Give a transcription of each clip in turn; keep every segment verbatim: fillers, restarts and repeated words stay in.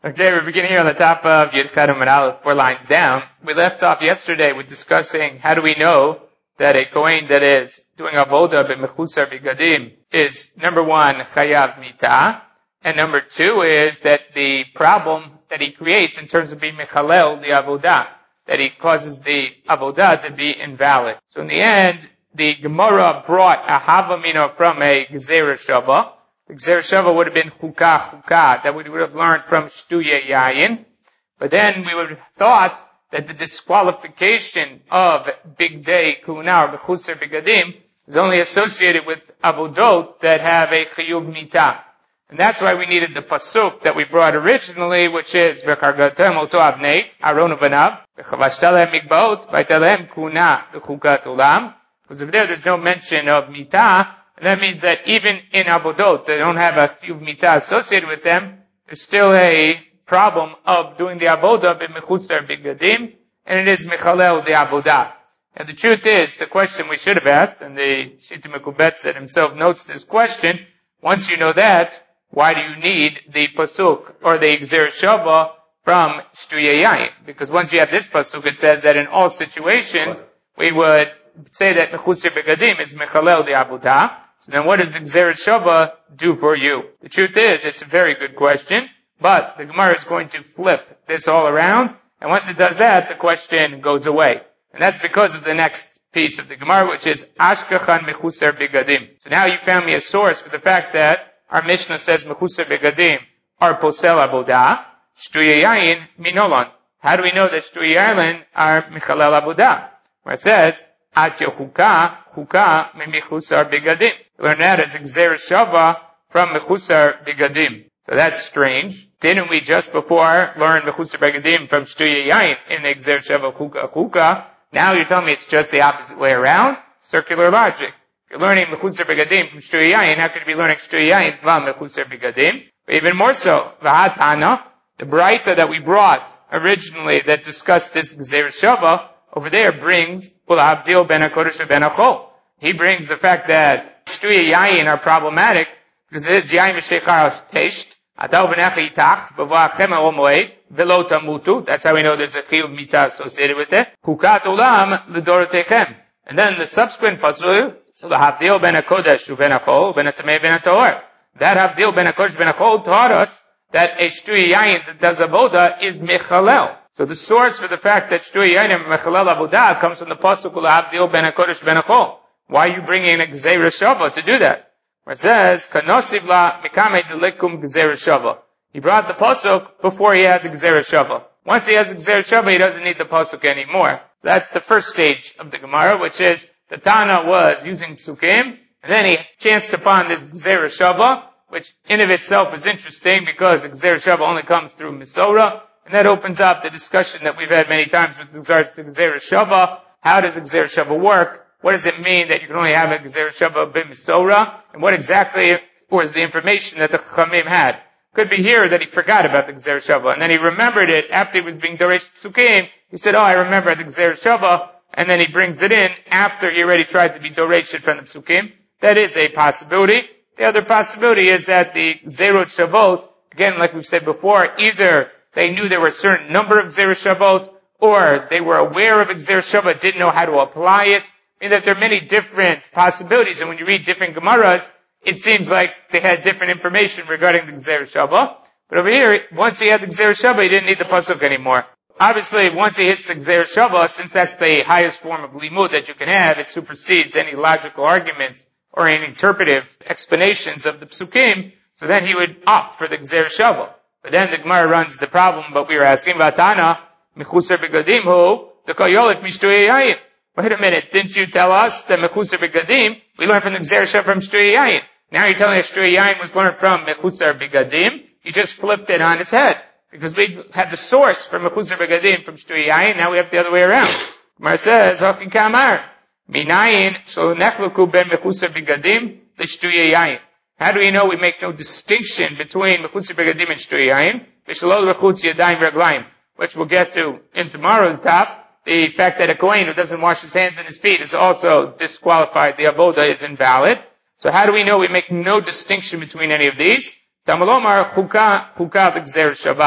Okay, we're beginning here on the top of Yud Chet Amud Aleph, four lines down. We left off yesterday with discussing how do we know that a Kohen that is doing avoda b'mechusar b'gadim is, number one, chayav mita, and number two is that the problem that he creates in terms of being mechalel the avodah, that he causes the avodah to be invalid. So in the end, the Gemara brought a havamina from a Gezerah Shava. The Gezerah Shava would have been chukah chukah, that we would have learned from Shtuye Yayin. But then we would have thought that the disqualification of Big Day Kuna or Bechusar Bigadim is only associated with avodot that have a chiyuv mita. And that's why we needed the pasuk that we brought originally, which is V'chargatem oto avneit, Aaron uvanav, V'chavashtalem mikbaot, V'aitalem kuna v'chukat olam. Because over there, there's no mention of mita, and that means that even in avodot, they don't have a few mita associated with them, there's still a problem of doing the avodah b'mechutzer bigadim, and it is mechalel the avodah. And the truth is, the question we should have asked, and the Shita Mekubetz himself notes this question, once you know that, why do you need the pasuk or the Gezerah Shava from Shtuye Yayin? Because once you have this pasuk, it says that in all situations, we would say that mechutzer bigadim is mechalel the avodah. So then what does the Gezerah Shava do for you? The truth is, it's a very good question, but the Gemara is going to flip this all around, and once it does that, the question goes away. And that's because of the next piece of the Gemara, which is Ashkachan mechutzer bigadim. So now you found me a source for the fact that our Mishnah says mechutzer bigadim are posel avodah, Shtuye Yayin minolan. How do we know that Shtuye Yayin are mechalel avodah? Where it says, At Yechuka, Chuka, Mechusar Bigadim. Learn that as Gezerah Shava from Mechusar Bigadim. So that's strange. Didn't we just before learn Mechusar Bigadim from Shtuye Yayin in the Gezerah Shava Chuka Chuka? Now you're telling me it's just the opposite way around? Circular logic. If you're learning Mechusar Bigadim from Shtuye Yayin, how could you be learning Shtuye Yayin from Mechusar Bigadim? But even more so, V'hatana, the Braita that we brought originally that discussed this Gezerah Shava, over there brings Abdil ben HaKodesh ben HaChol. He brings the fact that Shtuye Yayin are problematic because it is Yayin v'sheichar tesht, Atav v'necha itach, b'va'achem el moed, v'lo tamutu. That's how we know there's a chiyuv mita associated with it. Chukat olam l'dorotechem. And then the subsequent pasuk, so the Abdil ben HaKodesh ben HaChol, ben HaTamei ben HaToher. That Abdil ben HaKodesh ben HaChol taught us that a Shtuye Yayin that does avoda is mechalel. So the source for the fact that Shtuye Yayin mechalel avodah comes from the pasuk L'Abdil ben HaKodesh ben HaChol. Why are you bringing a Gezerah Shava to do that? Where it says, Kanosiv la mikame delikum Gezerah Shava. He brought the pasuk before he had the Gezerah Shava. Once he has the Gezerah Shava, he doesn't need the pasuk anymore. That's the first stage of the Gemara, which is the Tana was using psukim, and then he chanced upon this Gezerah Shava, which in of itself is interesting because the Gezerah Shava only comes through Misora. And that opens up the discussion that we've had many times with regards to Gezerah Shava. How does a Gezerah Shava work? What does it mean that you can only have a Gezerah Shava b'misora? And what exactly was the information that the Chachamim had? Could be here that he forgot about the Gezerah Shava, and then he remembered it after he was being Doresh Psukim. He said, oh, I remember the Gezerah Shava, and then he brings it in after he already tried to be Doresh from the Psukim. That is a possibility. The other possibility is that the Zerot Shavot, again, like we've said before, either they knew there were a certain number of Gezerah Shavot, or they were aware of a Gezerah Shava, didn't know how to apply it. I mean that there are many different possibilities, and when you read different Gemaras, it seems like they had different information regarding the Gezerah Shava. But over here, once he had the Gezerah Shava, he didn't need the pasuk anymore. Obviously, once he hits the Gezerah Shava, since that's the highest form of limud that you can have, it supersedes any logical arguments or any interpretive explanations of the psukim, so then he would opt for the Gezerah Shava. But then the Gemara runs the problem, but we were asking about Tana, Mechusar Bigadim, who, the Koyolif Mishtuye Yayin. Wait a minute, didn't you tell us that Mechusar Bigadim, we learned from the Gezerah Shava from Shtuye Yayin. Now you're telling us Shtuye Yayin was learned from Mechusar Bigadim. You just flipped it on its head. Because we had the source from Mechusar Bigadim from Shtuye Yayin, now we have the other way around. Gemara says, Hachin Kamar, Minayin shlo nechluku ben Mechusar Bigadim l'Shtuye Yayin. How do we know we make no distinction between Mechutz Begadim and Shtuye Yayin? V'shalol Mechutz Yadayim Raglayim, which we'll get to in tomorrow's daf. The fact that a Kohen who doesn't wash his hands and his feet is also disqualified. The avoda is invalid. So how do we know we make no distinction between any of these? Tamalomar Chuka Chuka L'Gzerah Shava.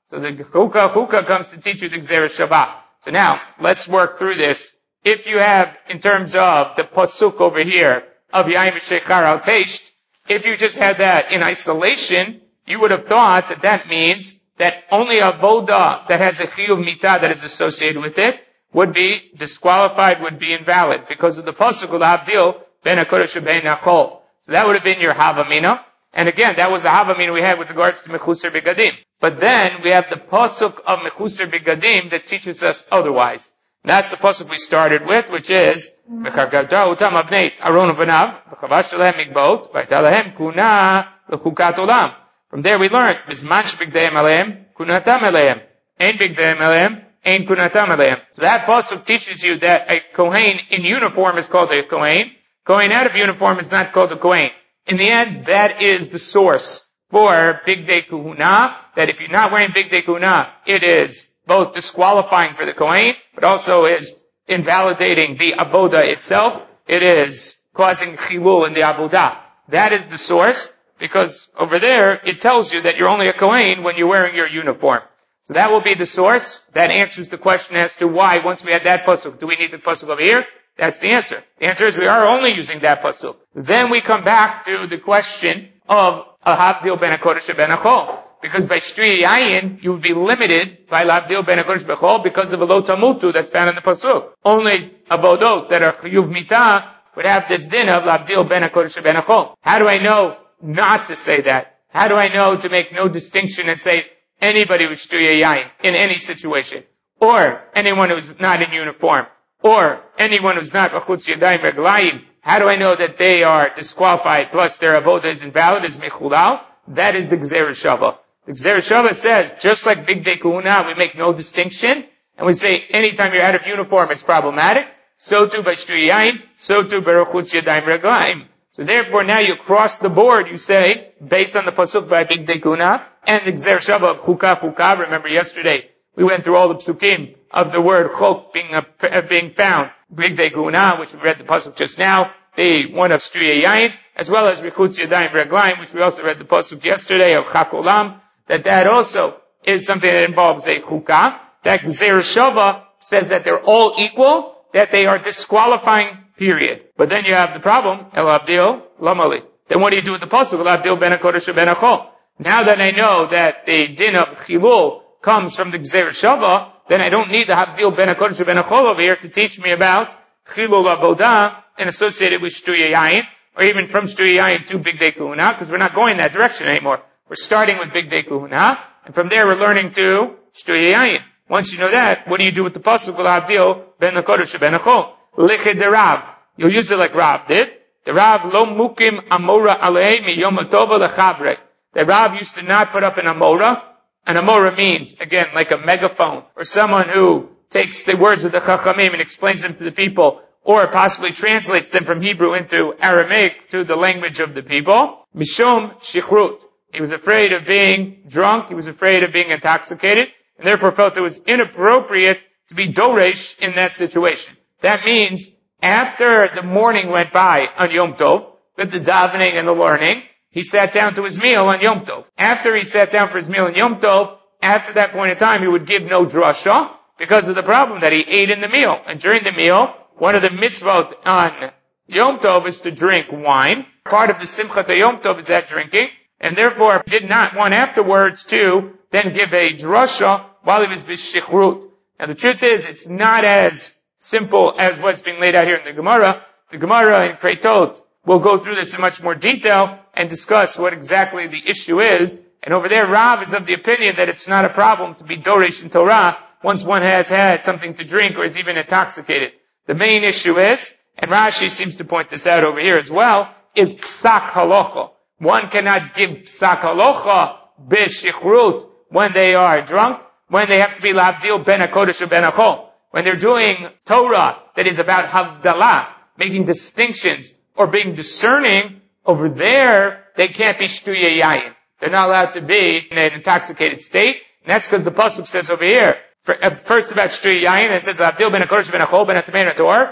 So the chukah, chukah comes to teach you the Gzeira Shavah. So now, let's work through this. If you have, in terms of the pasuk over here, of Yain V'Sheichar Al Tesht, if you just had that in isolation, you would have thought that that means that only a avoda that has a chiyuv mitah that is associated with it would be disqualified, would be invalid, because of the pasuk l'havdil ben hakodesh u'ben hachol. So that would have been your havamina. And again, that was a havamina we had with regards to mechuser begadim. But then we have the pasuk of mechuser begadim that teaches us otherwise. And that's the pasuk we started with, which is v'chargavta utam avneit aron v'nav v'chavash lehem migbot v'ayta lehem kuna l'chukat olam. From there we learned bizman shebigdeim aleim kunatam aleim ein bigdeim aleim ein kunatam aleim. So that pasuk teaches you that a kohen in uniform is called a kohen. Kohen out of uniform is not called a kohen. In the end, that is the source for bigdei kuhuna, that if you're not wearing bigdei kuhuna, it is both disqualifying for the kohen, but also is invalidating the avoda itself. It is causing chilul in the avodah. That is the source, because over there, it tells you that you're only a kohen when you're wearing your uniform. So that will be the source. That answers the question as to why, once we had that pasuk, do we need the pasuk over here? That's the answer. The answer is we are only using that pasuk. Then we come back to the question of a havdil ben hakodesh ben hachol. Because by shtui yayin, you would be limited by lavdil ben hakodesh ben hachol because of a lo tamutu that's found in the pasuk. Only avodot that are chiyuv mitah would have this din of lavdil ben hakodesh ben hachol. How do I know not to say that? How do I know to make no distinction and say anybody with shtui yayin in any situation? Or anyone who's not in uniform? Or anyone who's not b'chutz yadayim reglayim? How do I know that they are disqualified plus their avodah is invalid, is mechulal? That is the Gzeira Shavah. The Gzeira Shavah says, just like bigdei kuhuna, we make no distinction, and we say anytime you're out of uniform, it's problematic. So too by shtui yayin, so too by b'chutz yadayim reglayim. So therefore now you cross the board, you say, based on the pasuk by bigdei kuhuna, and the Gzeira Shavah of chukah chukah. Remember yesterday, we went through all the psukim of the word chok being, uh, being found. Bigdei kuhuna, which we read the pasuk just now, the one of shtui yayin, as well as rechutz yadayim reglayim, which we also read the pasuk yesterday of chak olam, that that also is something that involves a chukah. That Gzeira Shavah says that they're all equal, that they are disqualifying, period. But then you have the problem, el abdil lamali. Then what do you do with the pasuk? El abdil ben hakodesh ben hachol. Now that I know that the din of chilul comes from the Gzeira Shavah, then I don't need the Havdil ben HaKodesh ben HaChol over here to teach me about Chilul Avodah and associated with Shtui Yayin, or even from Shtui Yayin to Bigdei Kuhuna, because we're not going that direction anymore. We're starting with Bigdei Kuhuna, and from there we're learning to Shtui Yayin. Once you know that, what do you do with the pasuk Havdil ben HaKodesh ben HaChol? Lichid de Rav. You'll use it like Rav did. The Rav lo mukim amora alei miyom tova lechavre. The Rav used to not put up an amora. An amora means, again, like a megaphone, or someone who takes the words of the Chachamim and explains them to the people, or possibly translates them from Hebrew into Aramaic to the language of the people. Mishum shichrut. He was afraid of being drunk, he was afraid of being intoxicated, and therefore felt it was inappropriate to be doresh in that situation. That means, after the morning went by on Yom Tov, with the davening and the learning, he sat down to his meal on Yom Tov. After he sat down for his meal on Yom Tov, after that point in time, he would give no drasha because of the problem that he ate in the meal. And during the meal, one of the mitzvot on Yom Tov is to drink wine. Part of the Simchat Yom Tov is that drinking. And therefore, he did not want afterwards to then give a drasha while he was b'shichrut. Now the truth is, it's not as simple as what's being laid out here in the Gemara. The Gemara in Kreitot will go through this in much more detail and discuss what exactly the issue is. And over there, Rav is of the opinion that it's not a problem to be doresh in Torah once one has had something to drink or is even intoxicated. The main issue is, and Rashi seems to point this out over here as well, is psak halacha. One cannot give psak halacha b'shichrut when they are drunk, when they have to be lavdil ben hakodesh or ben hachol. When they're doing Torah that is about havdalah, making distinctions, or being discerning, over there, they can't be shtuye yayin. They're not allowed to be in an intoxicated state. And that's because the pasuk says over here, for, uh, first about shtuye yayin, it says, Avdil ben HaKodesh ben HaChol ben HaTamei ben HaTor,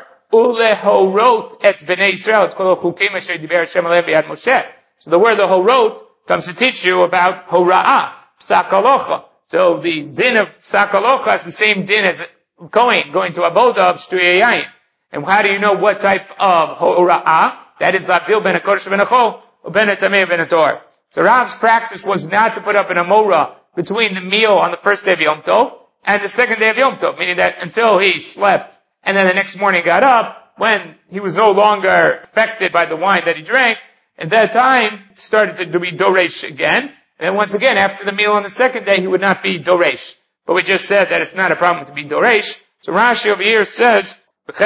ulehorot et bnei Yisrael et kol chukim asher diber Hashem aleim b'yad Moshe. So the word the horot comes to teach you about hora'ah, psak halacha. So the din of psak halacha is the same din as Kohen going to avoda of shtuye yayin. And how do you know what type of hora'ah? That is lavdil ben hakodesh ben hachol, ben hatameh ben hator. So Rav's practice was not to put up an amora between the meal on the first day of Yom Tov and the second day of Yom Tov, meaning that until he slept and then the next morning got up, when he was no longer affected by the wine that he drank, at that time started to be doresh again. And then once again, after the meal on the second day, he would not be doresh. But we just said that it's not a problem to be doresh. So Rashi over here says,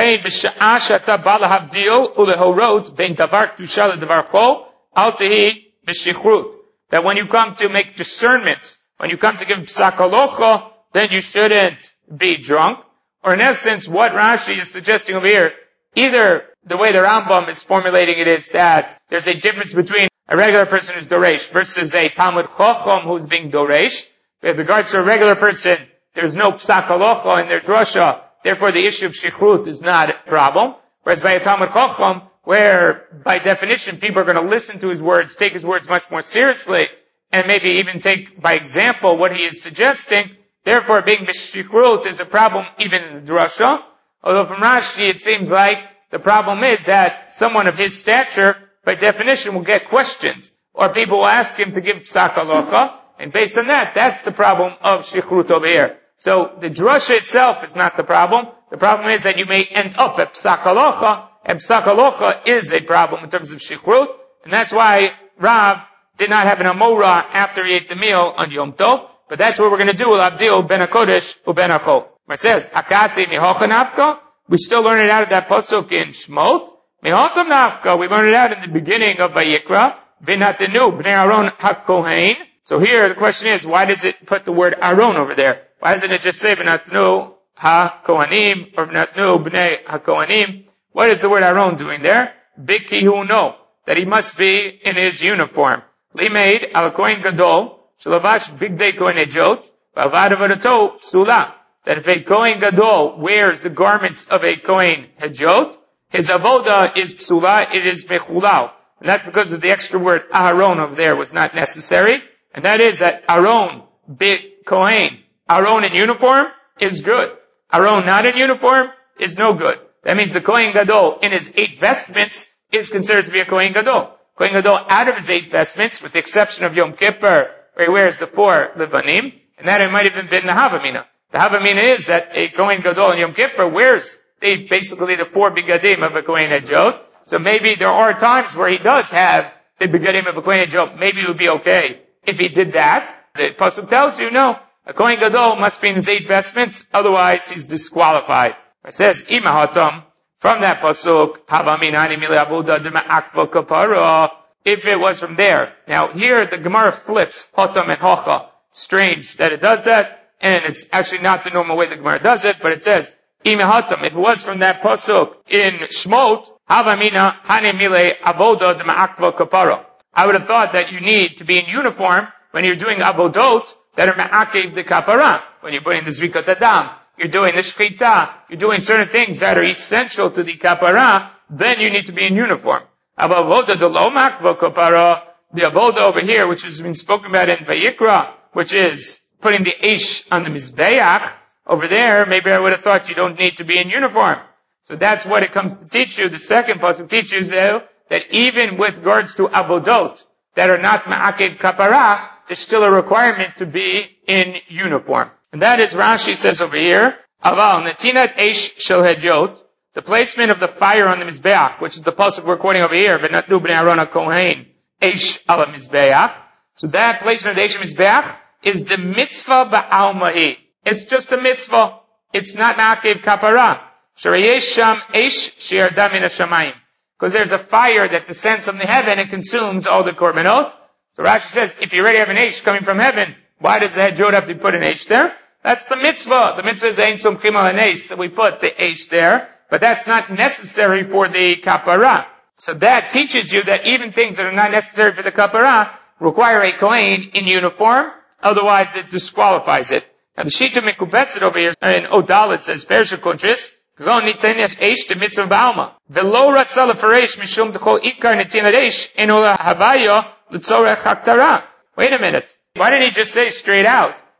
that when you come to make discernments, when you come to give psak halacha, then you shouldn't be drunk. Or in essence, what Rashi is suggesting over here, either the way the Rambam is formulating it is that there's a difference between a regular person who's doresh versus a Talmud Chacham who's being doresh. With regards to a regular person, there's no psak halacha in their drasha, therefore the issue of shichrut is not a problem. Whereas by a Talmud Chacham, where by definition people are going to listen to his words, take his words much more seriously, and maybe even take by example what he is suggesting, therefore being b'shichrut is a problem even in the drasha. Although from Rashi it seems like the problem is that someone of his stature, by definition, will get questions, or people will ask him to give psak halacha, and based on that, that's the problem of shichrut over here. So the drasha itself is not the problem. The problem is that you may end up at psak halacha, and psak halacha is a problem in terms of shichrut, and that's why Rav did not have an amora after he ate the meal on Yom Tov, but that's what we're going to do with Abdil ben HaKodesh uben HaKol. It says, Akati mihocha nafka, we still learn it out of that pasuk in Shmot. Mihotam nafka, we learn it out in the beginning of Vayikra. V'natenu bnei Aaron hakohen. So here the question is, why does it put the word Aaron over there? Why doesn't it just say v'natenu ha-kohanim or v'natenu bnei ha-kohanim? What is the word Aaron doing there? Bikihu no, that he must be in his uniform. Limeid al kohen gadol shalavash bigdei kohen ejot v'avad avadato psula. That if a kohen gadol wears the garments of a kohen hejot, his avoda is psula, it is mechulal. And that's because of the extra word Aharon over there was not necessary. And that is that Aaron, bit kohen, Aaron in uniform is good. Aaron not in uniform is no good. That means the kohen gadol in his eight vestments is considered to be a kohen gadol. Kohen gadol out of his eight vestments, with the exception of Yom Kippur, where he wears the four levanim, and that it might have even been the Havamina. The Havamina is that a Kohen Gadol in Yom Kippur wears the, basically the four bigadim of a Kohen Hejot. So maybe there are times where he does have the bigadim of a Kohen Hejot. Maybe it would be okay if he did that. The pasuk tells you, no, a Kohen Gadol must be in his eight vestments, otherwise he's disqualified. It says, Imahatam, from that pasuk, Havamina mili avuda dema akva kapara, if it was from there. Now here the Gemara flips Hotam and Hocha. Strange that it does that. And it's actually not the normal way the Gemara does it, but it says, Imehatam, if it was from that pasuk in Shmot, Havamina hane mile avoda d'ma'akva kapara. I would have thought that you need to be in uniform when you're doing avodot that are ma'akev the kapara. When you're putting the zrikat adam, you're doing the shchita, you're doing certain things that are essential to the kapara, then you need to be in uniform. Avoda de lo ma'akva kapara, the avoda over here, which has been spoken about in Vayikra, which is putting the Eish on the Mizbeach, over there, maybe I would have thought you don't need to be in uniform. So that's what it comes to teach you. The second pasuk teaches you that even with regards to avodot that are not ma'akev kapara, there's still a requirement to be in uniform. And that is, Rashi says over here, Aval natinat eish shel hejot, the placement of the fire on the Mizbeach, which is the pasuk we're quoting over here, v'natnu bnei Aaron hakohen eish ala Mizbeach. So that placement of the eish Mizbeach is the mitzvah ba'almahi. It's just a mitzvah. It's not ma'akev kapara. Sharayesh sham eish she'yarda min hashamayim. Because there's a fire that descends from the heaven and consumes all the korbanot. So Rashi says, if you already have an eish coming from heaven, why does the hejot have to put an eish there? That's the mitzvah. The mitzvah is ein sumchim al eish, so we put the eish there. But that's not necessary for the kapara. So that teaches you that even things that are not necessary for the kapara require a kohen in uniform. Otherwise, it disqualifies it. Now, the Shita Mekubetzet over here in Odalit says, Persha Kodris, G'gon nitenef eish to mitzvah ba'alma. V'lo ratzah lefaresh mishum d'chol ikar nitenat eish eno havaya l'tzorech haktara. Wait a minute. Why didn't he just say straight out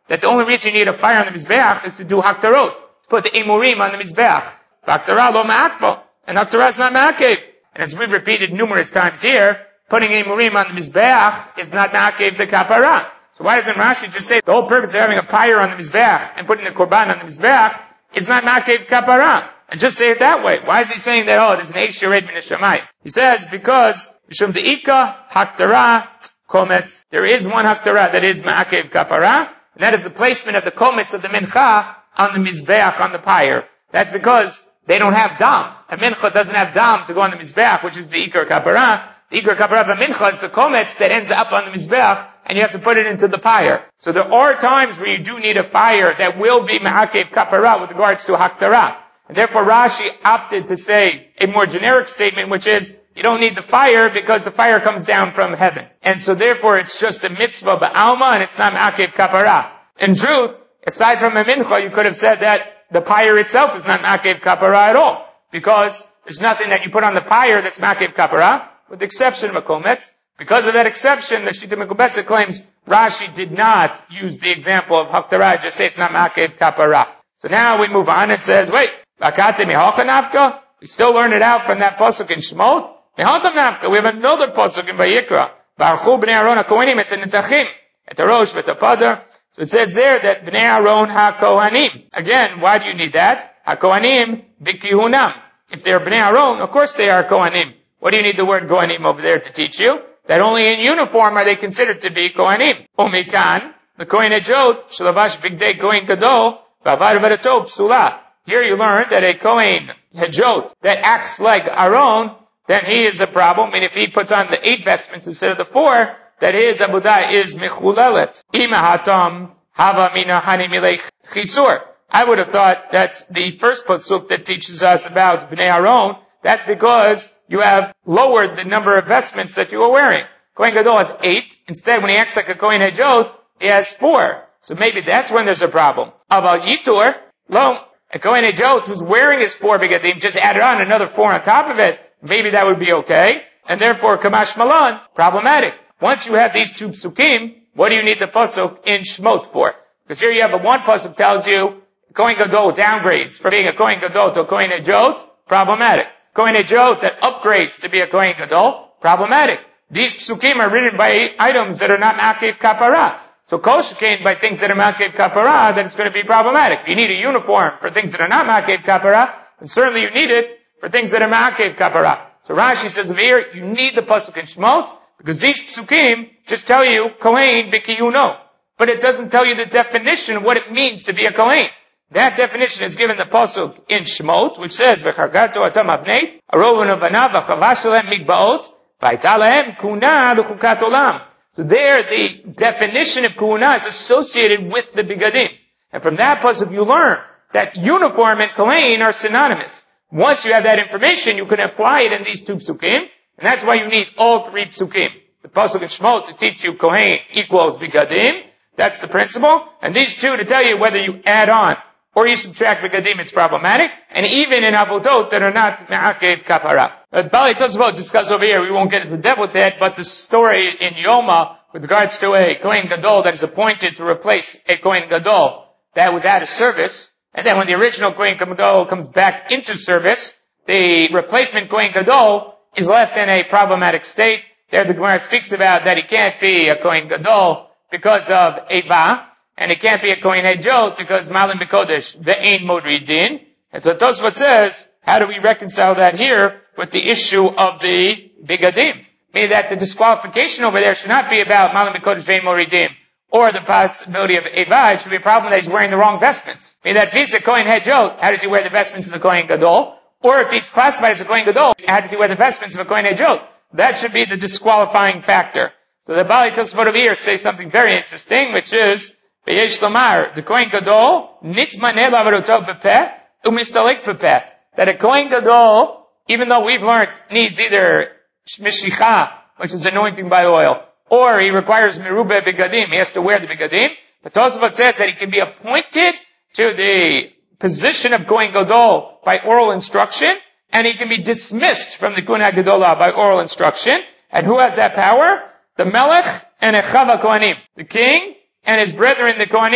that the only reason you need a fire on the Mizbeach is to do Haktarot, to put the Emurim on the Mizbeach. Haktarah lo ma'akva, and Haktarah is not ma'akev. And as we've repeated numerous times here, putting Emurim on the Mizbeach is not ma'akev the Kapara. So why doesn't Rashi just say the whole purpose of having a pyre on the Mizbeach and putting the Korban on the Mizbeach is not ma'akev Kapara? And just say it that way. Why is he saying that, oh, there's an Eish Yered Min HaShamayim? He says, because, Mishum De'ika, Haktarah, Kometz. There is one Haktarah that is ma'akev Kapara, and that is the placement of the Kometz of the Mincha on the Mizbeach, on the pyre. That's because they don't have Dam. A Mincha doesn't have Dam to go on the Mizbeach, which is the Ikar Kapara. The Ikar Kapara of a Mincha is the Kometz that ends up on the Mizbeach, and you have to put it into the pyre. So there are times where you do need a fire that will be ma'akev Kapara with regards to Haktarah. And therefore Rashi opted to say a more generic statement, which is, you don't need the fire because the fire comes down from heaven. And so therefore it's just a mitzvah ba'alma and it's not ma'akev kapara. In truth, aside from a mincha, you could have said that the pyre itself is not ma'akev kapara at all. Because there's nothing that you put on the pyre that's ma'akev kapara, with the exception of a kometz. Because of that exception, the Shita Mekubetza claims Rashi did not use the example of Haktarah, just say it's not ma'akev kapara. So now we move on and says, wait, Vakate mihocha nafka? We still learn it out from that pasuk in Shemot. Mihotam nafka. We have another pasuk in Vayikra. Baruchu b'nei Aaron ha-kohanim et netachim et harosh v'et hapader. So it says there that b'nei Aaron ha-kohanim. Again, why do you need that? Ha-kohanim b'kihunam. If they're b'nei Aaron, of course they are kohanim. What do you need the word kohanim over there to teach you? That only in uniform are they considered to be kohanim. Umikan, the kohen hajot, shalavash bigdei kohen gadol, v'avad v'adato psula. Here you learn that a Kohen Hajot that acts like Aaron, then he is a problem. And if he puts on the eight vestments instead of the four, that his Abudah is Mechulelet. Imahatam Hava Mina Hani Milech Chisur. I would have thought that's the first pasuk that teaches us about Bnei Aaron. That's because you have lowered the number of vestments that you are wearing. Kohen Gadol has eight. Instead, when he acts like a Kohen Hajot, he has four. So maybe that's when there's a problem. Aval Yitur, lo, a Kohen Hajot who's wearing his four begadim just added on another four on top of it, maybe that would be okay. And therefore, Kamash Malan, problematic. Once you have these two psukim, what do you need the pasuk in Shmot for? Because here you have a one pasuk tells you, Kohen Gadol downgrades from being a Kohen Gadol to a Kohen Hajot, problematic. Kohen Hajot that upgrades to be a Kohen Gadol, problematic. These psukim are written by items that are not ma'akev kapara. So kol shekain by things that are ma'akev kapara, then it's going to be problematic. If you need a uniform for things that are not ma'akev kapara, then certainly you need it for things that are ma'akev kapara. So Rashi says over here, you need the pasuk in Shmot, because these psukim just tell you kohen b'kiyuno. But it doesn't tell you the definition of what it means to be a kohen. That definition is given the pasuk in Shmot, which says, v'chargato atam avneit, arovan avanav, v'chavash lehem mikbaot, v'ayta lehem kuna l'chukat olam. So there, the definition of kuhuna is associated with the bigadim. And from that pasuk you learn that uniform and kohen are synonymous. Once you have that information, you can apply it in these two psukim, and that's why you need all three psukim. The pasuk in Shmot to teach you kohen equals bigadim, that's the principle, and these two to tell you whether you add on or you subtract bigadim, it's problematic, and even in avodot that are not ma'akev kapara. But Bali Tosafot discuss over here, we won't get into depth with that, but the story in Yoma with regards to a Kohen Gadol that is appointed to replace a Kohen Gadol that was out of service, and then when the original Kohen Gadol comes back into service, the replacement Kohen Gadol is left in a problematic state. There the Gemara speaks about that he can't be a Kohen Gadol because of Eva, and he can't be a Kohen Hajot because Malim B'Kodesh, Ve'ein Modri Din. And so Tosafot says, how do we reconcile that here with the issue of the bigadim? Meaning that the disqualification over there should not be about Malim B'Kodesh Ve'ein Modri Din, or the possibility of Eva. It should be a problem that he's wearing the wrong vestments. Meaning that if he's a Kohen Hajot, how does he wear the vestments of the Kohen Gadol? Or if he's classified as a Kohen Gadol, how does he wear the vestments of a Kohen Hajot? That should be the disqualifying factor. So the Bali Tosafot over here say something very interesting, which is, V'yesh lomar, the Kohen Gadol, nitzmaneh la'avodot b'peh, u'mistalek b'peh. That a Kohen Gadol, even though we've learned, needs either mishicha, which is anointing by oil, or he requires merubeh bigadim, he has to wear the bigadim. But Tosafot says that he can be appointed to the position of Kohen Gadol by oral instruction, and he can be dismissed from the Kohen Gadolah by oral instruction. And who has that power? The Melech and Echav HaKohanim, the king and his brethren, the Kohanim.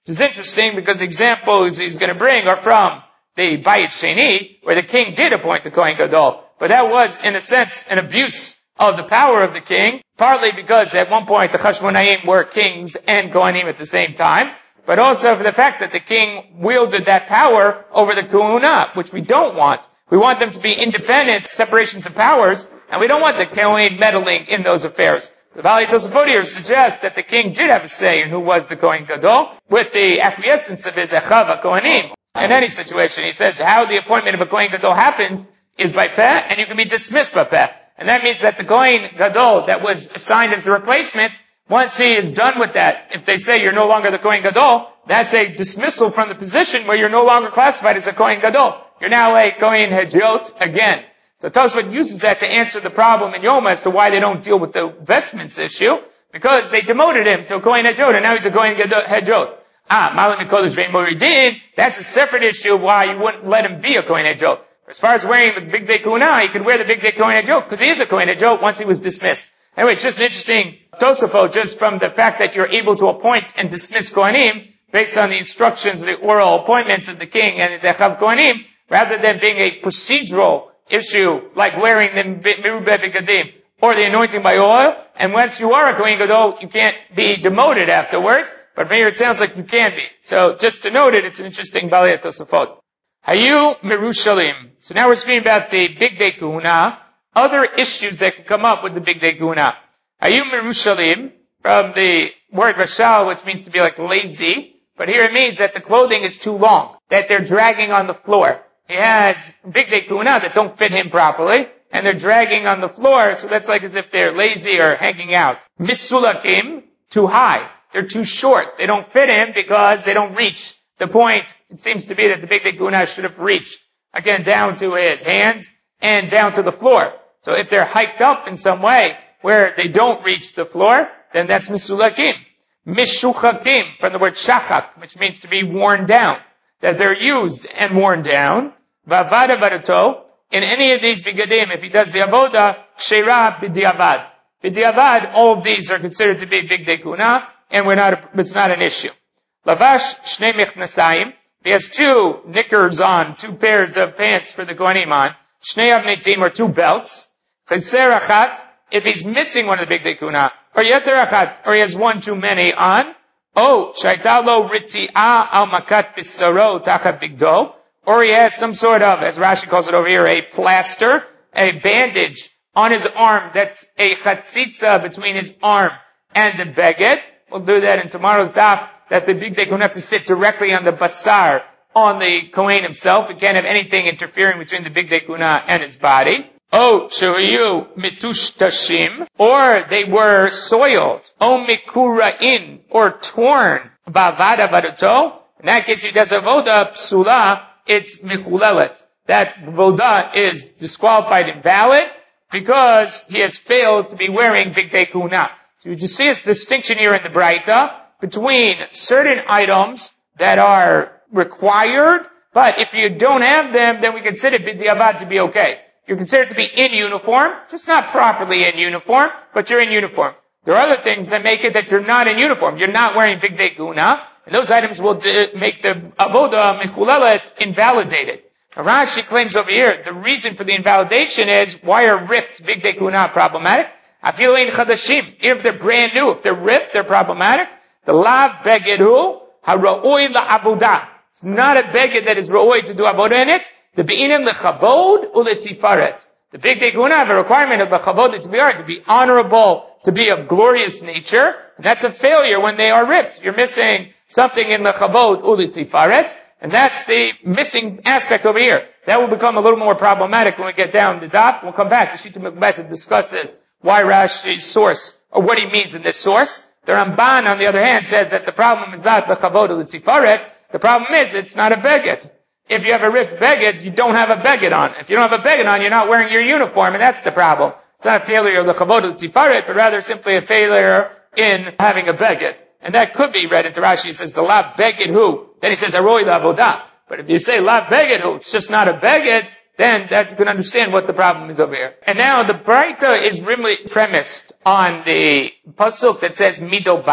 Which is interesting because the examples he's going to bring are from the Bayit Sheni, where the king did appoint the Kohen Gadol. But that was, in a sense, an abuse of the power of the king, partly because at one point the Chashmonaim were kings and Kohanim at the same time, but also for the fact that the king wielded that power over the Kahuna, which we don't want. We want them to be independent separations of powers, and we don't want the Kohen meddling in those affairs. The Valley Tosafot here suggests that the king did have a say in who was the Kohen Gadol, with the acquiescence of his Echav HaKohanim. In any situation, he says how the appointment of a Kohen Gadol happens is by Peh, and you can be dismissed by Peh. And that means that the Kohen Gadol that was assigned as the replacement, once he is done with that, if they say you're no longer the Kohen Gadol, that's a dismissal from the position where you're no longer classified as a Kohen Gadol. You're now a Kohen Hedjot again. So Tosfot uses that to answer the problem in Yoma as to why they don't deal with the vestments issue, because they demoted him to a Kohen Hedjot, and now he's a Kohen Hedjot. Ah, Malam Mikodesh Vein Moridin, that's a separate issue of why you wouldn't let him be a Kohen Hedjot. As far as wearing the Big Day Kahuna, he could wear the Big Day Kohen Hedjot, because he is a Kohen Hedjot once he was dismissed. Anyway, it's just an interesting Tosafot, just from the fact that you're able to appoint and dismiss Kohanim based on the instructions of the oral appointments of the king and his Echav Kohanim, rather than being a procedural issue like wearing the Merubah Begadim or the anointing by oil. And once you are a Kohen Gadol, you can't be demoted afterwards. But from here it sounds like you can be. So just to note it, it's an interesting Balei Tosafot. Hayu Merushalim. So now we're speaking about the Big Day Kahuna, other issues that could come up with the Big Day Kahuna. Hayu Merushalim, from the word Rashal, which means to be like lazy, but here it means that the clothing is too long, that they're dragging on the floor. He has Big Day Kahuna that don't fit him properly, and they're dragging on the floor, so that's like as if they're lazy or hanging out. Misulakim, too high. They're too short. They don't fit him because they don't reach the point. It seems to be that the Big Day Kahuna should have reached, again, down to his hands and down to the floor. So if they're hiked up in some way where they don't reach the floor, then that's Misulakim. Mishuchakim, from the word shachak, which means to be worn down. That they're used and worn down. Vavada varato, in any of these bigadim, if he does the avoda, sheira b'diavad. B'diavad, all of these are considered to be Big Day Kahuna, and we're not, it's not an issue. Lavash shnei mechnasayim, he has two knickers on, two pairs of pants for the Kohanim on. Shnei avnetim, or two belts. Cheser achat, if he's missing one of the Big Day Kahuna, or yeter achat, or he has one too many on. Oh, shaitalo riti'a al makat bisaro tachat bigdo, or he has some sort of, as Rashi calls it over here, a plaster, a bandage on his arm that's a chatzitza between his arm and the beged. We'll do that in tomorrow's daf, that the Big Day Kohen have to sit directly on the basar, on the Kohen himself. It can't have anything interfering between the Big Day Kohen and his body. Oh, shehuyu mitushtashim, or they were soiled. Oh, mikura'in, or torn. Bavada vaduto. In that case, if he does a voda psula, it's michulelet. That voda is disqualified, invalid, because he has failed to be wearing Big Day Kahuna. So you just see this distinction here in the Braita between certain items that are required, but if you don't have them, then we consider b'diavad to be okay. You're considered to be in uniform, just not properly in uniform, but you're in uniform. There are other things that make it that you're not in uniform. You're not wearing Big Day Kahuna, and those items will d- make the avoda mechulelet invalidated. Rashi claims over here, the reason for the invalidation is, why are ripped Big Day Kahuna problematic? Afilu in chadashim, even if they're brand new, if they're ripped, they're problematic. The lav begedu hara'oi la'avoda. It's not a beged that is ra'oi to do avoda in it. The be'inim lechavod uletifaret. The Big Day Kahuna have a requirement of lechavod uletifaret, to be honorable, to be of glorious nature. And that's a failure when they are ripped. You're missing something in lechavod uletifaret, and that's the missing aspect over here. That will become a little more problematic when we get down the daf. We'll come back. The Shita Mekubet discusses why Rashi's source, or what he means in this source. The Ramban, on the other hand, says that the problem is not lechavod uletifaret. The problem is it's not a beged. If you have a ripped beged, you don't have a beged on. If you don't have a beged on, you're not wearing your uniform, and that's the problem. It's not a failure of the lechavod uletifaret, but rather simply a failure in having a beged. And that could be read into Rashi. It says the lav beged hu. Then he says aroi la'avodah. But if you say lav beged hu, it's just not a beged, then that you can understand what the problem is over here. And now the Braita is really premised on the pasuk that says midobad.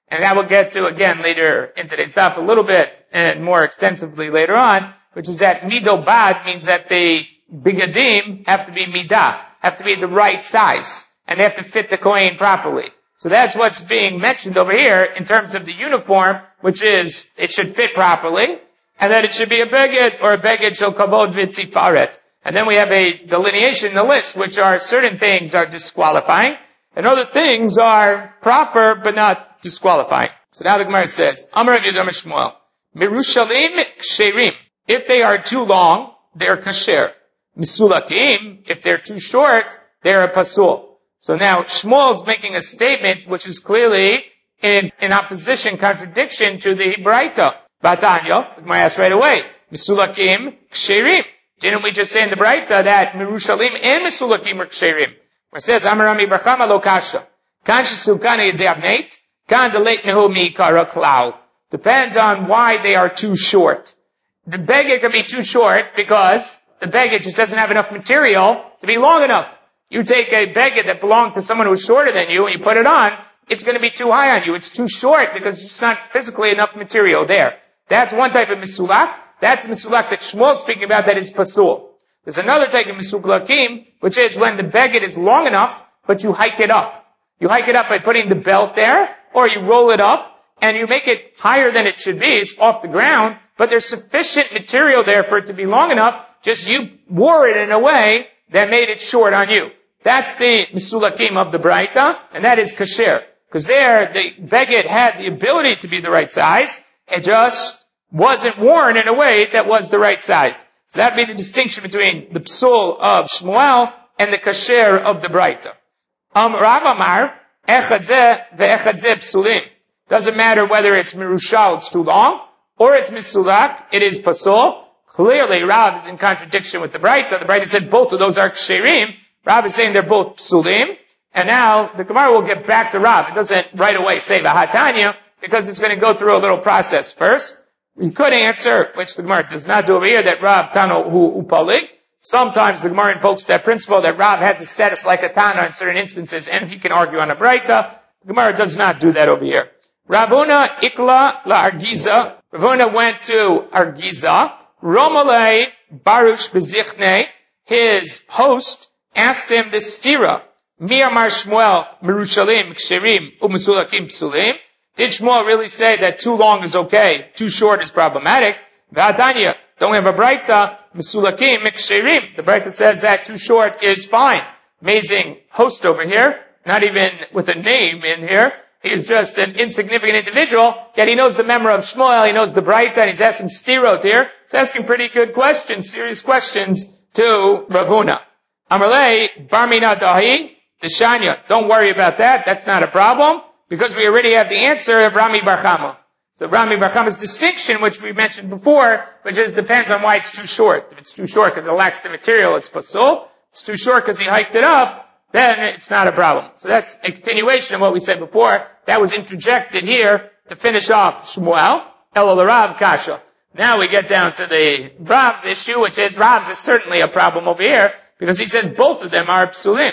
And that we'll get to again later in today's stuff a little bit and more extensively later on, which is that midobad means that the bigadim have to be midah, have to be the right size, and they have to fit the kohen properly. So that's what's being mentioned over here in terms of the uniform, which is it should fit properly, and that it should be a beged or a beged shel kavod v'tifaret. And then we have a delineation in the list, which are certain things are disqualifying, and other things are proper but not disqualifying. So now the Gemara says, Amar Rav Yehuda Shmuel, Mirushalim ksherim. If they are too long, they're kasher. Misulakim, if they're too short, they're a pasul. So now Shmuel's making a statement which is clearly in, in opposition, contradiction to the Braita. Vatanya, the Gemara asks right away, Misulakim ksherim. Didn't we just say in the Braita that Mirushalim and Misulakim are ksherim? It says, Amarami Barchama lo kasha. Kan shesukana yedavneit, kan deleit nehu mi'ikara klau. Depends on why they are too short. The beged can be too short because the beged just doesn't have enough material to be long enough. You take a beged that belonged to someone who's shorter than you and you put it on, it's going to be too high on you. It's too short because there's just not physically enough material there. That's one type of misulak. That's the misulak that Shmuel's speaking about that is pasul. There's another type of misulakim, which is when the beged is long enough, but you hike it up. You hike it up by putting the belt there, or you roll it up, and you make it higher than it should be. It's off the ground, but there's sufficient material there for it to be long enough, just you wore it in a way that made it short on you. That's the misulakim of the Braita, and that is kasher. Because there, the beged had the ability to be the right size, it just wasn't worn in a way that was the right size. So that'd be the distinction between the psul of Shmuel and the kasher of the Braita. Um, Rav Amar, echad zeh ve'echad zeh psulim. Doesn't matter whether it's mirushal, it's too long, or it's misulak, it is pasul. Clearly, Rav is in contradiction with the Braita. The Braita said both of those are ksherim. Rav is saying they're both psulim. And now, the Gemara will get back to Rav. It doesn't right away say v'hatanya, because it's going to go through a little process first. We could answer, which the Gemara does not do over here, that Rav Tano hu upalig. Sometimes the Gemara invokes that principle that Rav has a status like a Tana in certain instances, and he can argue on a Braita. The Gemara does not do that over here. Ravuna ikla la Argiza. Ravuna went to Argiza. Romalei baruch bezichne. His host asked him this stira. Mi amar Shmuel merushalim ksherim u'musulakim psulim. Did Shmuel really say that too long is okay, too short is problematic? V'atanya, don't we have a Braita, Misulakim, Miksherim. The Braita says that too short is fine. Amazing host over here, not even with a name in here. He's just an insignificant individual, yet he knows the memory of Shmuel, he knows the Braita, and he's asking stirot here. He's asking pretty good questions, serious questions to Ravuna. Amarlei, Barmina Dahi, Deshanya. Don't worry about that, that's not a problem. Because we already have the answer of Rami Bar Chama. So Rami Bar Chama's distinction, which we mentioned before, which just depends on why it's too short. If it's too short because it lacks the material, it's pasul. If it's too short because he hiked it up, then it's not a problem. So that's a continuation of what we said before. That was interjected here to finish off Shmuel, Elul Rav Kasha. Now we get down to the Rav's issue, which is Rav's is certainly a problem over here, because he says both of them are psulim.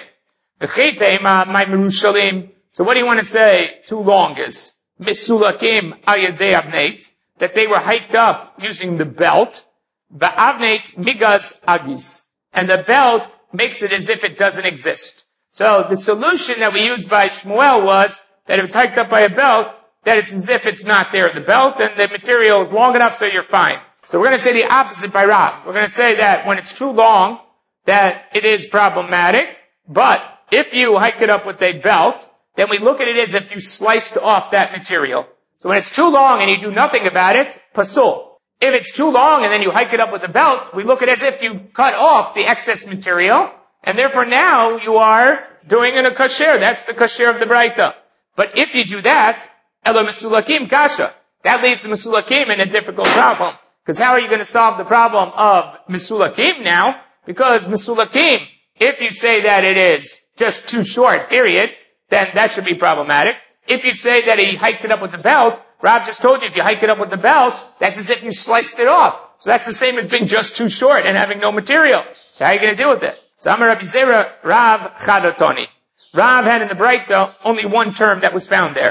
So what do you want to say too long is? Misulakim ayadei avneit, that they were hiked up using the belt. The avneit migaz agis. And the belt makes it as if it doesn't exist. So the solution that we used by Shmuel was that if it's hiked up by a belt, that it's as if it's not there in the belt, and the material is long enough so you're fine. So we're going to say the opposite by Rav. We're going to say that when it's too long, that it is problematic, but if you hike it up with a belt, then we look at it as if you sliced off that material. So when it's too long and you do nothing about it, pasul. If it's too long and then you hike it up with a belt, we look at it as if you cut off the excess material, and therefore now you are doing in a kasher. That's the kasher of the Braita. But if you do that, elo misulakim kasha, that leaves the misulakim in a difficult problem. Because how are you going to solve the problem of misulakim now? Because misulakim, if you say that it is just too short, period, then that should be problematic. If you say that he hiked it up with the belt, Rav just told you if you hike it up with the belt, that's as if you sliced it off. So that's the same as being just too short and having no material. So how are you going to deal with it? So Amar Rabbi Zera, Rav Chadatoni. Rav had in the Braita only one term that was found there.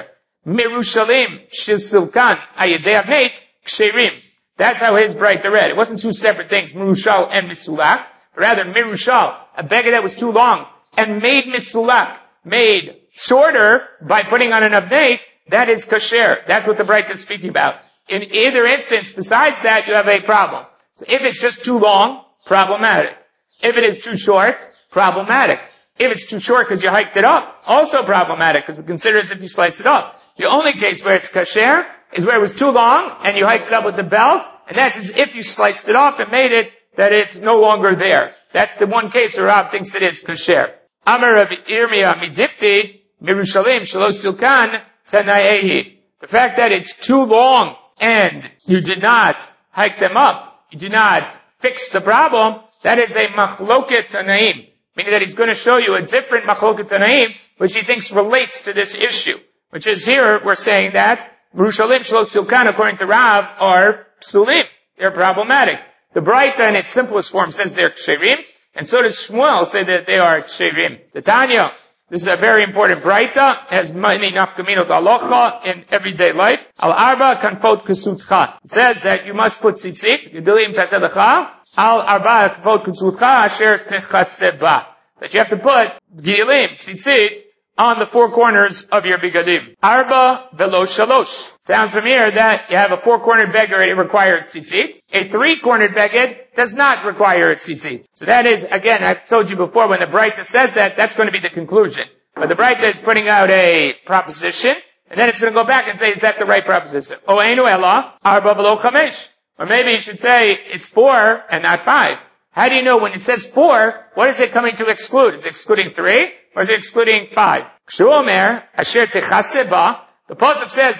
Mirushalim Shisilkan Ayedei Avneit Ksherim. That's how his Braita read. It wasn't two separate things, Mirushal and Misulak, but rather Mirushal, a beggar that was too long, and made Misulak, made shorter by putting on an Avneit, that is kasher. That's what the Braita is speaking about. In either instance, besides that, you have a problem. So if it's just too long, problematic. If it is too short, problematic. If it's too short because you hiked it up, also problematic because we consider it as if you slice it up. The only case where it's kasher is where it was too long and you hiked it up with the belt, and that's as if you sliced it off and made it that it's no longer there. That's the one case where Rav thinks it is kasher. Amar Rav Irmia midifti mirushalim shalosh silkan tanayehi. The fact that it's too long and you did not hike them up, you did not fix the problem, that is a machloket tanaim. Meaning that he's going to show you a different machloket tanaim, which he thinks relates to this issue. Which is here, we're saying that Mirushalim Shalosh Silkan, according to Rav, are psulim. They're problematic. The Braita in its simplest form says they're ksherim, and so does Shmuel say that they are ksherim. The Tanya, this is a very important Braita, has many nafkaminot alocha in everyday life. Al arba kanfot kesutcha. It says that you must put tzitzit, gedulim taselecha, al arba kanfot kesutcha asher techaseba. That you have to put gedulim, tzitzit, on the four corners of your bigadim. Arba velo shalosh. Sounds from here that you have a four-cornered beggar, it requires tzitzit. A three-cornered beggar does not require a tzitzit. So that is, again, I've told you before, when the Braita says that, that's going to be the conclusion. But the Braita is putting out a proposition, and then it's going to go back and say, is that the right proposition? O einu ela, arba velo chamesh. Or maybe you should say, it's four and not five. How do you know when it says four, what is it coming to exclude? Is it excluding three? Or is it excluding five? Kshuomer, asher techaseba. The pasuk says,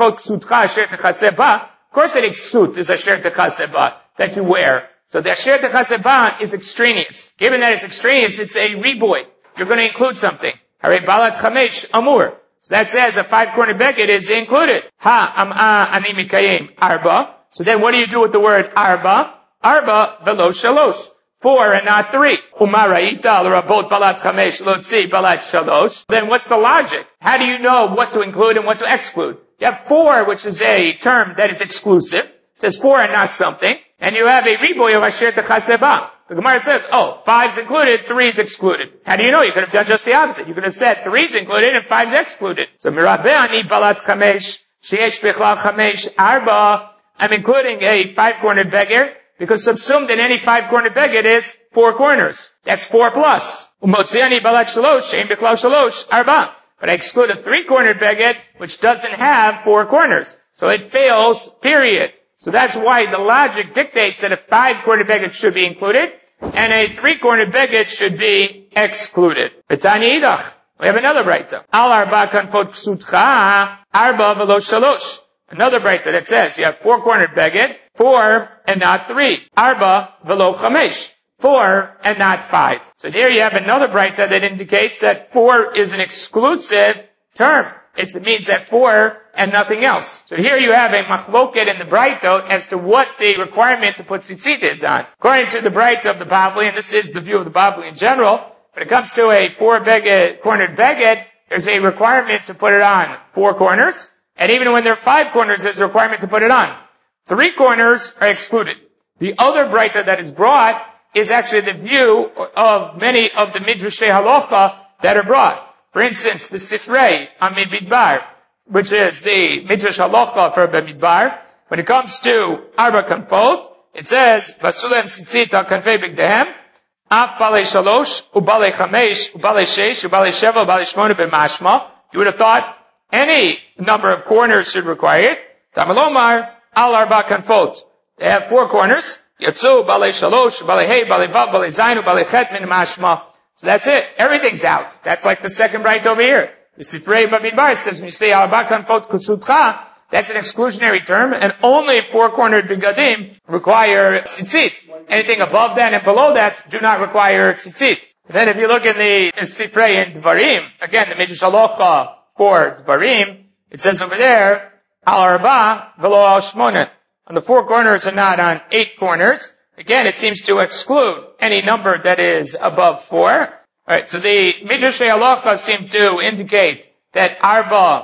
asher techaseba. Of course an exut is asher techaseba, that you wear. So the asher techaseba is extraneous. Given that it's extraneous, it's a reboy. You're going to include something. Hare balat chamesh amur. So that says a five-cornered beggar is included. Ha am'a ani mikayim arba. So then what do you do with the word arba? Arba velo shalosh. Four and not three. Umara'ita l'rabot balat chamesh lotzi balat shalosh. Then what's the logic? How do you know what to include and what to exclude? You have four, which is a term that is exclusive. It says four and not something. And you have a reboy of asher techaseba. The Gemara says, oh, five's included, three's excluded. How do you know? You could have done just the opposite. You could have said three's included and five's excluded. So mirabe'ani balat chamesh sheyesh bichlal chamesh arba. I'm including a five-cornered beggar, because subsumed in any five-cornered beggar is four corners. That's four plus. Umotziani balat shalosh, shein bichlal shalosh, arba. But I exclude a three-cornered beggar, which doesn't have four corners. So it fails, period. So that's why the logic dictates that a five-cornered beggar should be included, and a three-cornered beggar should be excluded. B'tani idach. We have another Braita. Al arba kanfot ksutcha, arba velo shalosh. Another Braita that says you have four-cornered beggar, four and not three. Arba velo chamesh. Four and not five. So there you have another Braita that indicates that four is an exclusive term. It's, it means that four and nothing else. So here you have a machloket in the Braita as to what the requirement to put tzitzit is on. According to the Braita of the Bavli, and this is the view of the Bavli in general, when it comes to a four-cornered beggar, there's a requirement to put it on four corners. And even when there are five corners, there's a requirement to put it on. Three corners are excluded. The other Braita that is brought is actually the view of many of the Midrashei Halacha that are brought. For instance, the Sifrei on Bamidbar, which is the Midrash Halacha for Bamidbar. When it comes to Arba Kanfot, it says, Vasulem tzitzit al kanfei bigdehem, af balei shalosh, ubalei chamesh, ubalei sheish, ubalei sheva, ubalei shmona b'mashma. You would have thought any number of corners should require it. Tamalomar, al arba kanfot. They have four corners. Yatsu, balei shalosh, balei hey, balei vav, balei zainu, balei chet min mashma. So that's it. Everything's out. That's like the second Braita over here. The Sifrei Bamidbar says when you say al arba kanfot kusutcha, that's an exclusionary term, and only four-cornered bigadim require tzitzit. Anything above that and below that do not require tzitzit. And then if you look in the Sifrei in Dvarim, again, the Midrash Halacha for Dvarim, it says over there, al arba velo al shmona. On the four corners and not on eight corners. Again, it seems to exclude any number that is above four. Alright, so the Midrashei Halacha seem to indicate that arba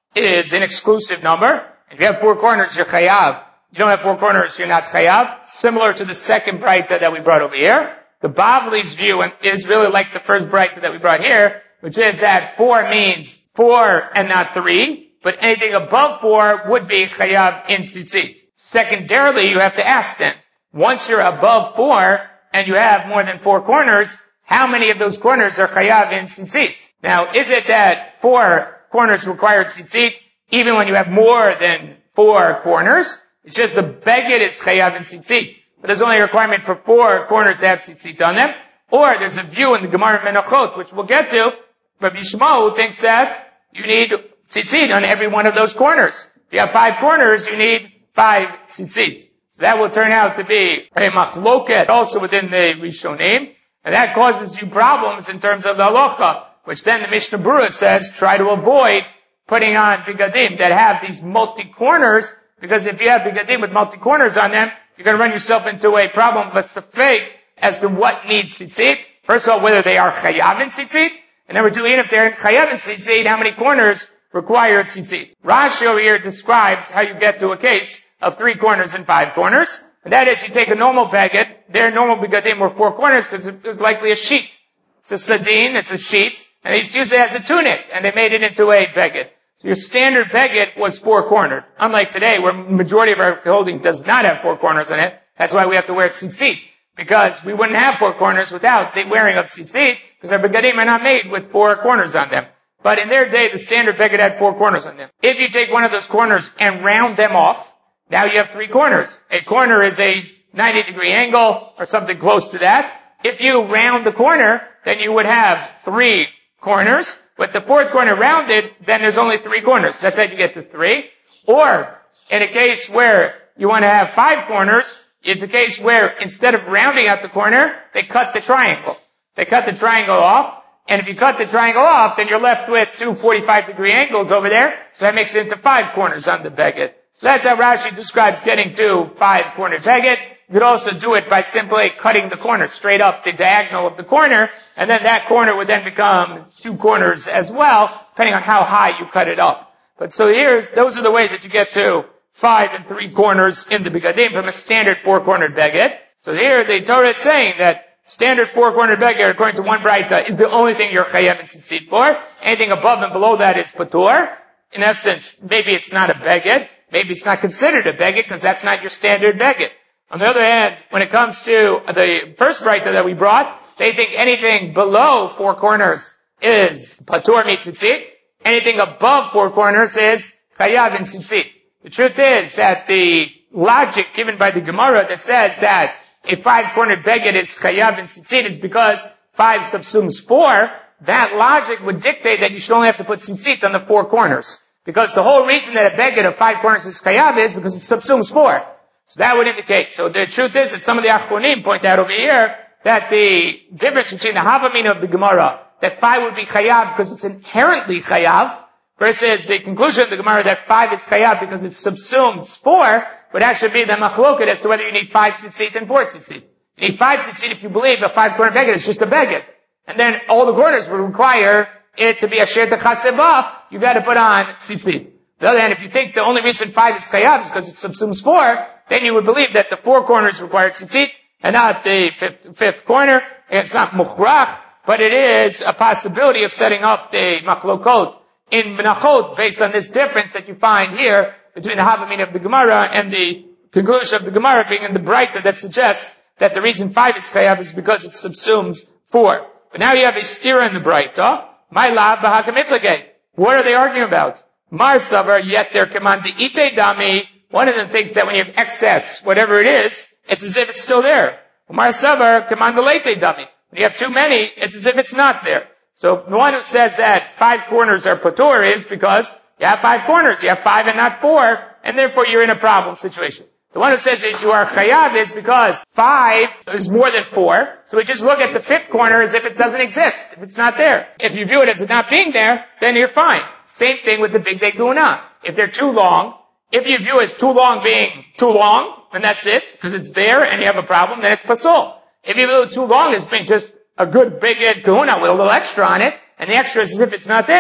is an exclusive number. If you have four corners, you're chayav. You don't have four corners, you're not chayav. Similar to the second braita that we brought over here. The Bavli's view is really like the first braita that we brought here, which is that four means four and not three, but anything above four would be chayav in tzitzit. Secondarily, you have to ask then, once you're above four and you have more than four corners, how many of those corners are chayav in tzitzit? Now, is it that four corners require tzitzit even when you have more than four corners? It's just the beged is chayav in tzitzit. But there's only a requirement for four corners to have tzitzit on them. Or there's a view in the Gemara Menachot, which we'll get to, Rabbi Yishmael thinks that you need tzitzit on every one of those corners. If you have five corners, you need five tzitzit. So that will turn out to be a machloket also within the Rishonim. And that causes you problems in terms of the halacha, which then the Mishnah Berurah says try to avoid putting on bigadim that have these multi-corners, because if you have bigadim with multi-corners on them, you're going to run yourself into a problem of a safek as to what needs tzitzit. First of all, whether they are chayav in tzitzit, and number two, even if they're chayav in tzitzit, how many corners require tzitzit. Rashi over here describes how you get to a case of three corners and five corners. And that is, you take a normal beged, their normal begadim were four corners because it was likely a sheet. It's a sadin, it's a sheet, and they used to use it as a tunic, and they made it into a beged. So your standard beged was four-cornered. Unlike today, where the majority of our clothing does not have four corners in it. That's why we have to wear tzitzit. Because we wouldn't have four corners without the wearing of tzitzit, because our begadim are not made with four corners on them. But in their day, the standard beged had four corners on them. If you take one of those corners and round them off, now you have three corners. A corner is a ninety degree angle, or something close to that. If you round the corner, then you would have three corners. With the fourth corner rounded, then there's only three corners. That's how you get to three. Or, in a case where you want to have five corners, it's a case where instead of rounding out the corner, they cut the triangle. They cut the triangle off, and if you cut the triangle off, then you're left with two forty-five degree angles over there, so that makes it into five corners on the beged. So that's how Rashi describes getting to five cornered beged. You could also do it by simply cutting the corner straight up the diagonal of the corner, and then that corner would then become two corners as well, depending on how high you cut it up. But so here's, those are the ways that you get to five and three corners in the begadim from a standard four-cornered beged. So here the Torah is saying that standard four-cornered beged, according to one braita, is the only thing you're chayav and tzitzit for. Anything above and below that is patur. In essence, maybe it's not a beged, maybe it's not considered a beged because that's not your standard beged. On the other hand, when it comes to the first braita that we brought, they think anything below four corners is patur mitzitzit. Anything above four corners is chayav and tzitzit. The truth is that the logic given by the Gemara that says that a five-cornered beged is chayav and tzitzit is because five subsumes four. That logic would dictate that you should only have to put tzitzit on the four corners. Because the whole reason that a beged of five corners is chayav is because it subsumes four. So that would indicate. So the truth is that some of the Achronim point out over here that the difference between the Havamina of the Gemara, that five would be chayav because it's inherently chayav, versus the conclusion of the Gemara that five is chayav because it subsumes four, would actually be the machloket as to whether you need five tzitzit and four tzitzit. You need five tzitzit if you believe a five-corner beged is just a beged. And then all the corners would require it to be a sher techaseba, you've got to put on tzitzit. On the other hand, if you think the only reason five is chayav is because it subsumes four, then you would believe that the four corners require tzitzit and not the fifth, fifth corner. And it's not mukhrach, but it is a possibility of setting up the machlokot in menachot based on this difference that you find here between the Havamina of the Gemara and the conclusion of the Gemara being in the Braita that suggests that the reason five is chayav is because it subsumes four. But now you have a stira in the Braita. My lab b'hakamiflagay. What are they arguing about? Mar savar yet there command the ite dami. One of them thinks that when you have excess, whatever it is, it's as if it's still there. Mar savar command the late dami. When you have too many, it's as if it's not there. So the one who says that five corners are patur is because you have five corners. You have five and not four, and therefore you're in a problem situation. The one who says that you are chayav is because five is more than four, so we just look at the fifth corner as if it doesn't exist, if it's not there. If you view it as it not being there, then you're fine. Same thing with the big day guna. If they're too long, if you view it as too long being too long, then that's it, because it's there and you have a problem, then it's pasul. If you view it too long as being just a good big kahuna with a little extra on it, and the extra is as if it's not there,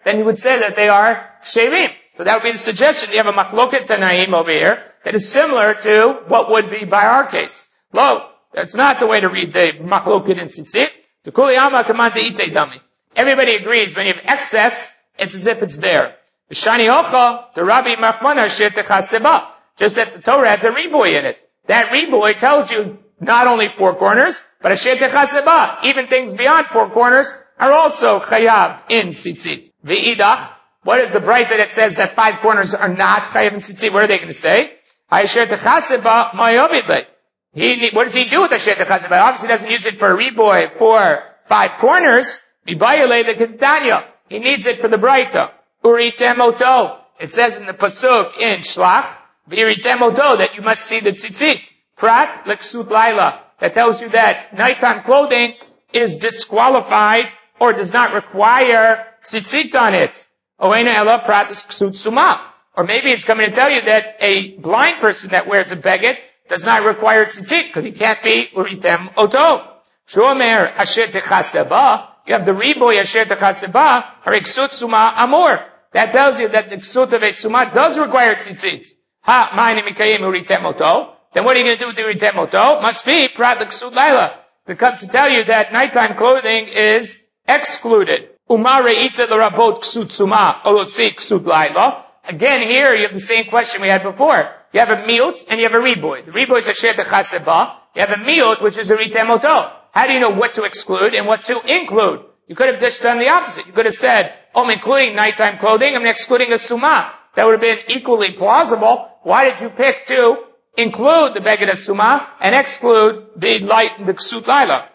then you would say that they are ksherim. So that would be the suggestion. You have a machloket tanaim over here that is similar to what would be by our case. Lo, that's not the way to read the machloket in tzitzit. The kuli alma kamante ite dami. Everybody agrees when you have excess, it's as if it's there. V'shani hocha, the Rabbi Machmana shir techaseba. Just that the Torah has a riboy in it. That riboy tells you not only four corners, but a shir techaseba. Even things beyond four corners are also chayav in tzitzit. V'idach, what is the bright that says that five corners are not chayav in tzitzit? What are they going to say? Shir techaseba ma'yobidle. He, what does he do with the shir techaseba? Obviously he doesn't use it for a riboy for five corners. Mibayale the Ketanya. He needs it for the Braita. Uritem oto. It says in the Pasuk in Shlach, V'iritem oto, that you must see the tzitzit. Prat leksut laila. That tells you that nighttime clothing is disqualified or does not require tzitzit on it. Oena ela prat leksut suma. Or maybe it's coming to tell you that a blind person that wears a beged does not require tzitzit because he can't be uritem oto. Shomer asher techaseba. You have the riboy asher techaseba, or iksut suma amor. That tells you that the iksut of a suma does require tzitzit. Ha, ma'ani mikayim uritem oto. Then what are you going to do with the uritem oto? Must be prat iksut laila. To come to tell you that nighttime clothing is excluded. Umar re'ita l'rabot ksut suma, olotzi ksut laila. Again, here you have the same question we had before. You have a miut and you have a riboy. The riboy is asher techaseba. You have a miut, which is a uritem oto. How do you know what to exclude and what to include? You could have just done the opposite. You could have said, oh, I'm including nighttime clothing, I'm excluding a suma. That would have been equally plausible. Why did you pick to include the beged of suma and exclude the light, the ksut laila?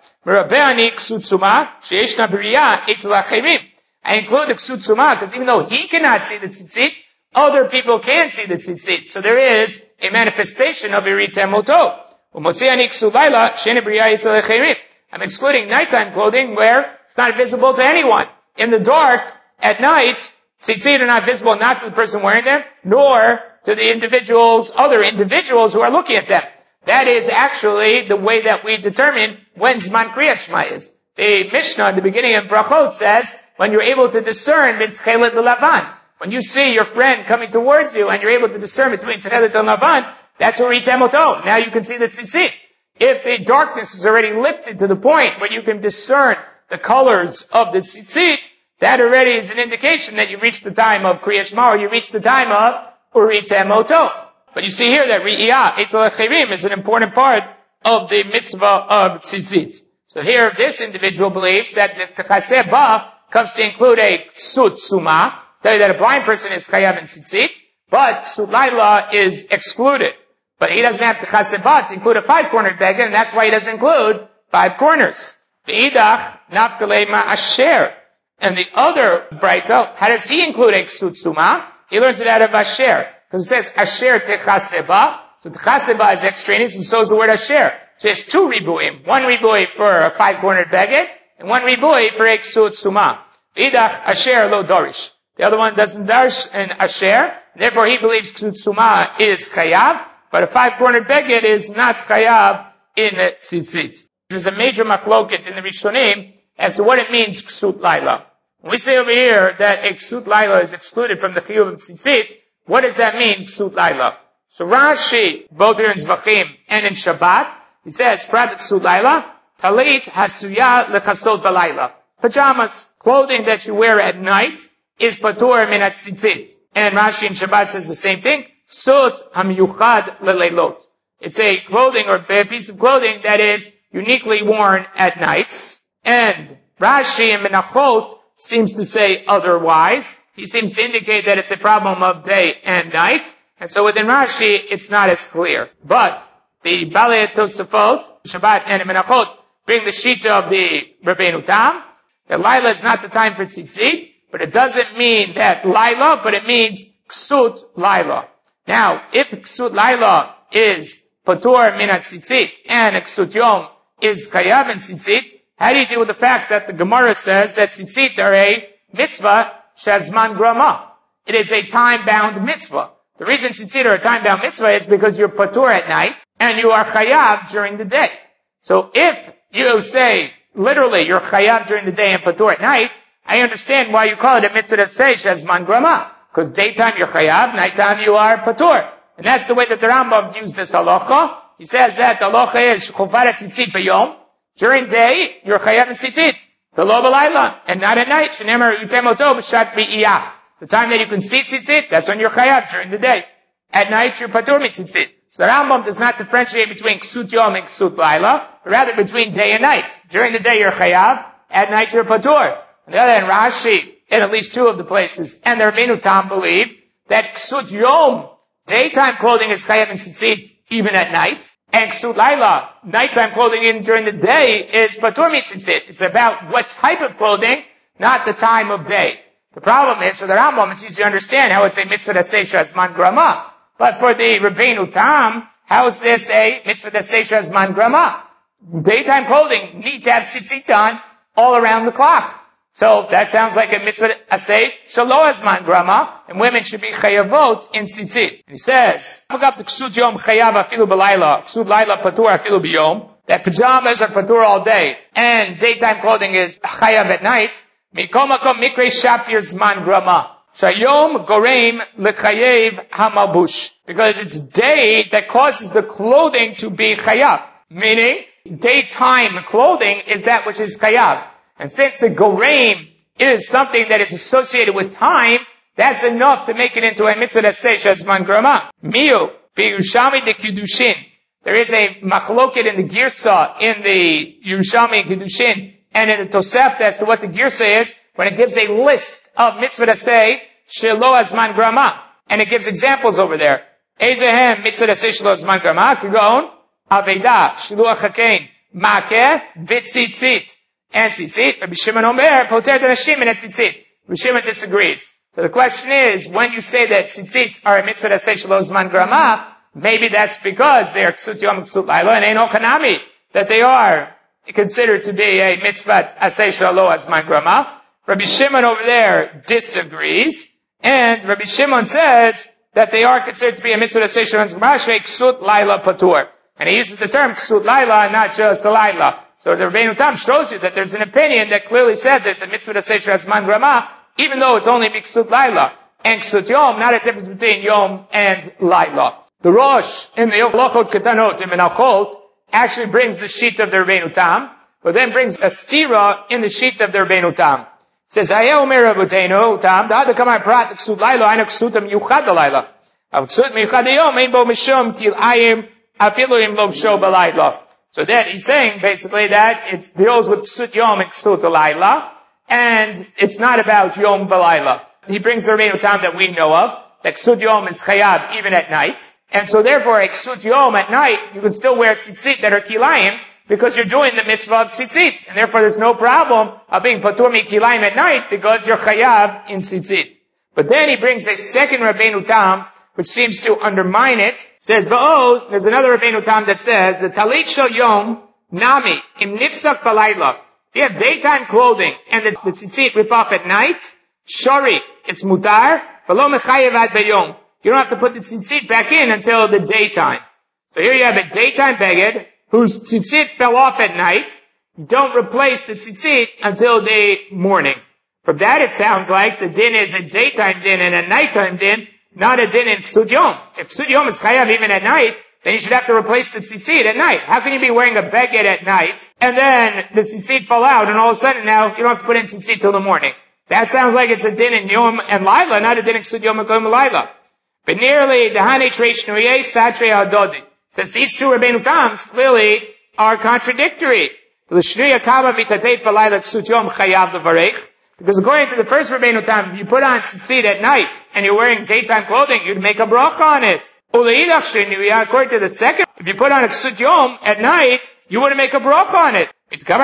I include the ksut suma because even though he cannot see the tzitzit, other people can see the tzitzit. So there is a manifestation of iritem oto. I'm excluding nighttime clothing where it's not visible to anyone. In the dark, at night, tzitzit are not visible not to the person wearing them, nor to the individuals, other individuals who are looking at them. That is actually the way that we determine when Zman Kriyat Shema is. The Mishnah at the beginning of Brachot says, when you're able to discern mit Tchelet Lavan, when you see your friend coming towards you and you're able to discern between Tchelet and Lavan, that's uritem oto. Now you can see the tzitzit. If the darkness is already lifted to the point where you can discern the colors of the tzitzit, that already is an indication that you reached the time of Kriyat Shema, or you reached the time of uritem oto. But you see here that Ri'iyah, Eitel HaChirim, is an important part of the mitzvah of tzitzit. So here this individual believes that the Techaseh Ba comes to include a ksut suma, tell you that a blind person is chayav in tzitzit, but ksut laila is excluded. But he doesn't have Techaseh Ba to include a five-cornered beged, and that's why he doesn't include five corners. V'idach nafkalei ma'asher. And the other Braita, how does he include a ksut suma? He learns it out of asher. Because it says asher Techaseh Ba. So Techaseh Ba is extraneous, and so is the word asher. So it's two ribuim. One ribuy for a five-cornered beged, and one ribuy for a ksut suma. V'idach asher lo dorish. The other one doesn't darish an asher. Therefore he believes ksut suma is chayav. But a five-cornered beged is not chayav in tzitzit. There's a major machloket in the Rishonim as to what it means ksut laila. When we say over here that a ksut laila is excluded from the chiyuv of tzitzit, what does that mean, ksut laila? So Rashi, both here in Zvachim and in Shabbat, he says, prat ksut laila, talit hasuya lechasot balayla. Pajamas, clothing that you wear at night, is patur min tzitzit. And Rashi in Shabbat says the same thing. Sut hamiyuchad leleilot. It's a clothing or a piece of clothing that is uniquely worn at nights. And Rashi in Menachot seems to say otherwise. He seems to indicate that it's a problem of day and night. And so within Rashi, it's not as clear. But the Balei Tosafot, Shabbat and Menachot, bring the shita of the Rabbeinu Tam. That Laila is not the time for tzitzit, but it doesn't mean that Laila, but it means ksut Laila. Now, if ksut laila is patur min tzitzit and ksut yom is chayav in tzitzit, how do you deal with the fact that the Gemara says that tzitzit are a mitzvah shazman grama? It is a time-bound mitzvah. The reason tzitzit are a time-bound mitzvah is because you're patur at night and you are chayav during the day. So if you say literally you're chayav during the day and patur at night, I understand why you call it a mitzvah seish as man grama. Because daytime you're chayav, nighttime you are patur. And that's the way that the Rambam used this halacha. He says that the halacha is chovaret tzitzit b'yom. During day, you're chayav in tzitzit. V'lo b'layla. And not at night. Shenemar utemoto b'shat b'iyah. The time that you can see tzitzit, that's when you're chayav during the day. At night, you're patur mitzitzit. So the Rambam does not differentiate between ksut yom and ksut layla, but rather between day and night. During the day, you're chayav. At night, you're patur. On the other hand, Rashi, in at least two of the places, and the Rabbeinu Tam believe that ksut yom, daytime clothing is chayav in tzitzit, even at night. And ksut layla, nighttime clothing in during the day, is patur mitzitzit. It's about what type of clothing, not the time of day. The problem is, for the Rambam, it's easy to understand how it's a mitzvah seisha as man grama. But for the Rabbeinu Tam, how is this a mitzvah seisha as man grama? Daytime clothing need to have tzitzit on all around the clock. So that sounds like a mitzvah asay shalo as man grama, and women should be chayavot in tzitzit. He says, "Look up the ksut yom chayav afilu b'layla, ksut layla patur afilu b'yom." That pajamas are patur all day, and daytime clothing is chayav at night. Mikom makom mikrei shapir zman grama. Shayom goreim lechayev hamabush, because it's day that causes the clothing to be chayav. Meaning, daytime clothing is that which is chayav. And since the goreim is something that is associated with time, that's enough to make it into a mitzvah seish as man grama. Miu, Yerushalmi de Kiddushin. There is a machloket in the Girsa, in the Yerushalmi Kiddushin, and in the Tosefta as to what the Girsa is, when it gives a list of mitzvah say, shelo as man grama. And it gives examples over there. Ezehem mitzvah say shelo as man grama, Kigon, Aveda, Shiluach Hakein, Makeh, Vitzitzit. And tzitzit, Rabbi Shimon Omer, poter d'nashim and tzitzit. Rabbi Shimon disagrees. So the question is, when you say that tzitzit are a mitzvah asay shelo zman grama, maybe that's because they are ksut yom ksut layla and eino kanami, that they are considered to be a mitzvah asay shelo zman grama. Rabbi Shimon over there disagrees, and Rabbi Shimon says that they are considered to be a mitzvah asay shelo zman grama, shvei ksut layla patur. And he uses the term ksut layla, not just the layla. So the Rabbeinu Tam shows you that there's an opinion that clearly says that it's a mitzvah seisha as man grama, even though it's only ksut layla and ksut yom, not a difference between yom and layla. The Rosh in the Yochlochot Ketanot in Menachot actually brings the sheet of the Rabbeinu Tam, but then brings a stira in the sheet of the Rabbeinu Tam. It says, Hayeh Omer Rabbeinu Tam, da'ad kamar prat ksut layla, aina ksutam yuchad layla. Av ksut miyuchad yom, ein bo mishum kil ayim, afilu im lo sho balayla. So then he's saying basically that it deals with ksut yom and ksut layla, and it's not about yom v'layla. He brings the Rabbeinu Tam that we know of, that ksut yom is chayav even at night, and so therefore a ksut yom at night, you can still wear tzitzit that are kilayim, because you're doing the mitzvah of tzitzit, and therefore there's no problem of being patur mi kilayim at night, because you're chayav in tzitzit. But then he brings a second Rabbeinu Tam, which seems to undermine it. Says, V'o, there's another Rabbeinu Tam that says, the talit shel yom, nami, im nifsak balayla. If you have daytime clothing, and the, the tzitzit rip off at night, shori, it's mutar, v'lo mechayev ad bayom. You don't have to put the tzitzit back in until the daytime. So here you have a daytime beged, whose tzitzit fell off at night. You don't replace the tzitzit until the morning. From that it sounds like the din is a daytime din and a nighttime din, not a din in ksut yom. If ksut yom is chayav even at night, then you should have to replace the tzitzit at night. How can you be wearing a beged at night, and then the tzitzit fall out, and all of a sudden now you don't have to put in tzitzit till the morning? That sounds like it's a din in yom and layla, not a din in ksut yom and yom layla. But nearly, dehane treish nuyeh satre adodi. Says these two Rabbeinu Tams clearly are contradictory. L'shriya kama mitateit balayla ksut yom chayav levarech. Because according to the first Rabbeinu Tam, if you put on tzitzit at night and you're wearing daytime clothing, you'd make a bracha on it. According to the second, if you put on a ksut yom at night, you wouldn't make a bracha on it.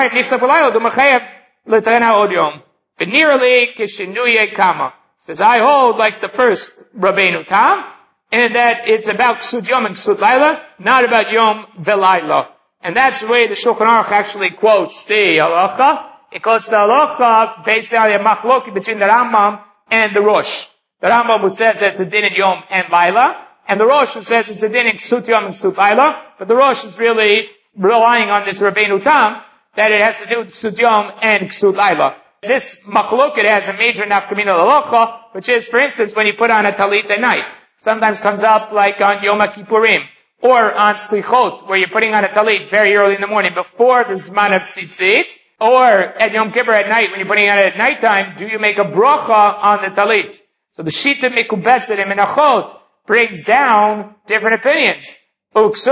But nearly kishinuye kama. Says I hold like the first Rabbeinu Tam, and that it's about ksut yom and ksut layla, not about yom velayla. And that's the way the Shulchan Aruch actually quotes the halacha. It quotes the halacha based on a machloki between the Rambam and the Rosh. The Rambam who says that it's a din in Yom and Layla, and the Rosh who says it's a din in Ksut Yom and Ksut Layla, but the Rosh is really relying on this Rabbeinu Tam, that it has to do with Ksut Yom and Ksut Layla. This machloket has a major nafkamina l'alocha, which is, for instance, when you put on a talit at night. Sometimes comes up like on Yom Kippurim, or on Slichot, where you're putting on a talit very early in the morning before the Zman of Tzitzit, or at Yom Kippur at night, when you're putting it on at nighttime, do you make a bracha on the talit? So the Shita Mikubetzet in Menachot brings down different opinions. You make a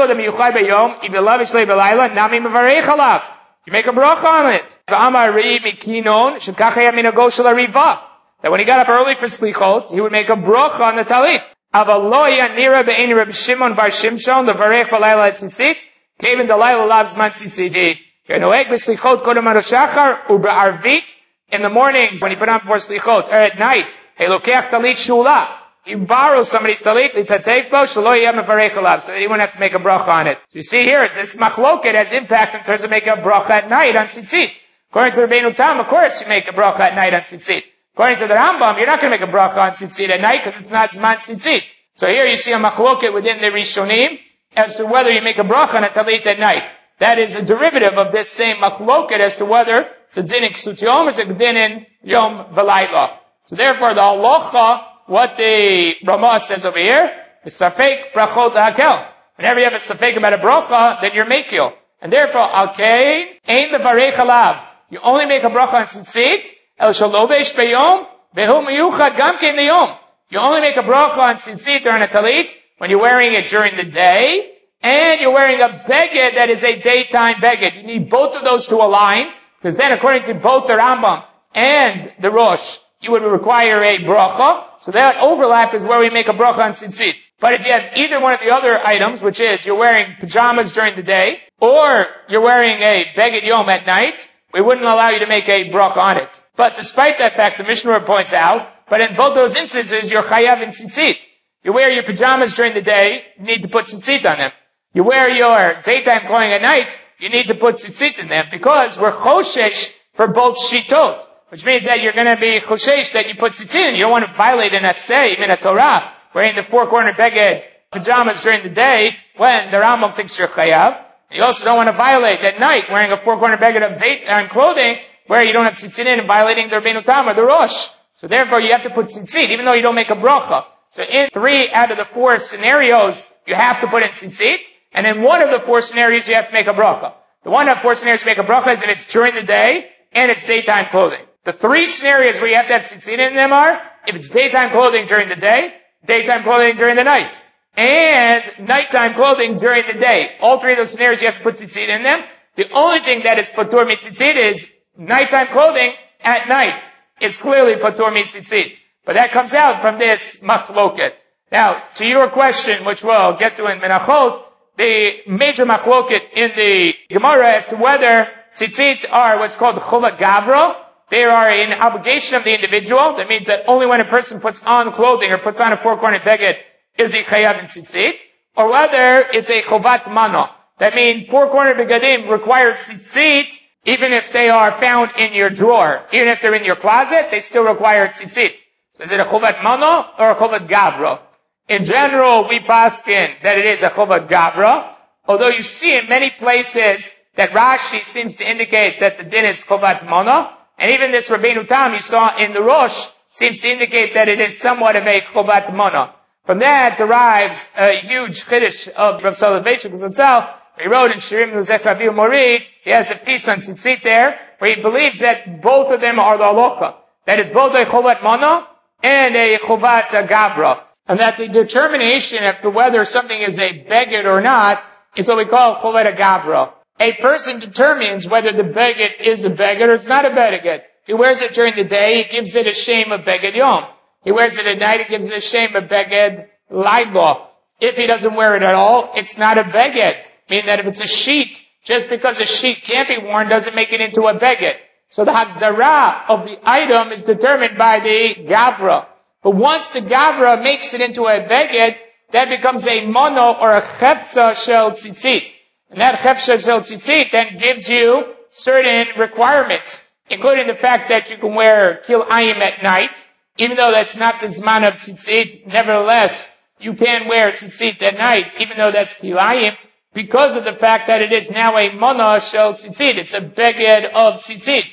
bracha on it. That when he got up early for Slichot, he would make a bracha on the talit. Avaloya nira be'eni Reb Shimon bar Shimshon levarech b'layla tzitzit kevin dalayla lav zman tzitziti. Noeg b'slichot kodem haroshachar u'be'arvit in the mornings when he put on before slichot, or at night. He lokeach talit shula. He borrows somebody's talit l'tateif bo shelo yeh mevarech alav, so that he wouldn't have to make a bracha on it. So you see here, this machloket has impact in terms of making a bracha at night on tzitzit. According to Rabbeinu Tam, of course you make a bracha at night on tzitzit. According to the Rambam, you're not going to make a bracha on tzitzit at night because it's not zman tzitzit. So here you see a machloket within the Rishonim as to whether you make a bracha on a talit at night. That is a derivative of this same machloket as to whether it's a din in ksut yom or it's a din in yom v'layla. So therefore the halacha, what the Ramah says over here, is safek brachot hakel. Whenever you have a safek about a bracha, then you're mekil. And therefore, alkein, ein levarech alav. You only make a bracha on tzitzit, El shalovesh beyom, vehu miyuchad gamkein liyom. You only make a bracha on tzitzit or on a talit when you're wearing it during the day, and you're wearing a beged that is a daytime beged. You need both of those to align, because then according to both the Rambam and the Rosh, you would require a bracha. So that overlap is where we make a bracha on tzitzit. But if you have either one of the other items, which is you're wearing pajamas during the day, or you're wearing a beged yom at night, we wouldn't allow you to make a bracha on it. But despite that fact, the Mishnah points out, but in both those instances, you're chayav in tzitzit. You wear your pajamas during the day, you need to put tzitzit on them. You wear your daytime clothing at night, you need to put tzitzit in them, because we're choshesh for both shitot, which means that you're going to be choshesh that you put tzitzit in. You don't want to violate an asay, min Torah, wearing the four-corner beged pajamas during the day, when the Rambam thinks you're chayav. You also don't want to violate at night, wearing a four-corner beged of daytime clothing, where you don't have tzitzit in and violating the Rabbeinu Tam or the Rosh. So therefore you have to put tzitzit, even though you don't make a bracha. So in three out of the four scenarios, you have to put in tzitzit, and in one of the four scenarios you have to make a bracha. The one of the four scenarios you make a bracha is if it's during the day, and it's daytime clothing. The three scenarios where you have to have tzitzit in them are, if it's daytime clothing during the day, daytime clothing during the night, and nighttime clothing during the day. All three of those scenarios you have to put tzitzit in them. The only thing that is patur mitzitzit is nighttime clothing at night is clearly patur mitzitzit. But that comes out from this machloket. Now, to your question, which we'll get to in Menachot, the major machloket in the Gemara as to whether tzitzit are what's called chovat gavra. They are an obligation of the individual. That means that only when a person puts on clothing or puts on a four-corner beged is he chayav in tzitzit. Or whether it's a chovat mano. That means four-corner begadim require tzitzit even if they are found in your drawer. Even if they're in your closet, they still require tzitzit. So is it a chovat mano or a chovat gavra? In general, we paskin that it is a chovat gavra, although you see in many places that Rashi seems to indicate that the din is chovat mano, and even this Rabbeinu Tam you saw in the Rosh seems to indicate that it is somewhat of a chovat mano. From that derives a huge chiddush of Rav Soloveitchik Zatzal. He wrote in Shirim L'Zech Avihu Mori, he has a piece on tzitzit there, where he believes that both of them are the halacha. That it's both a chovat mano and a chovat gavra. And that the determination as to whether something is a beged or not is what we call chovat gavra. A person determines whether the beged is a beged or it's not a beged. If he wears it during the day, he gives it a shame of beged yom. He wears it at night, he gives it a shame of beged layla. If he doesn't wear it at all, it's not a beged. Meaning that if it's a sheet, just because a sheet can't be worn doesn't make it into a beged. So the hagdara of the item is determined by the gavra. But once the gavra makes it into a beged, that becomes a mono or a chefza shel tzitzit. And that chefza shel tzitzit then gives you certain requirements, including the fact that you can wear kilayim at night, even though that's not the zman of tzitzit. Nevertheless, you can wear tzitzit at night, even though that's kilayim, because of the fact that it is now a mono shel tzitzit. It's a beged of tzitzit.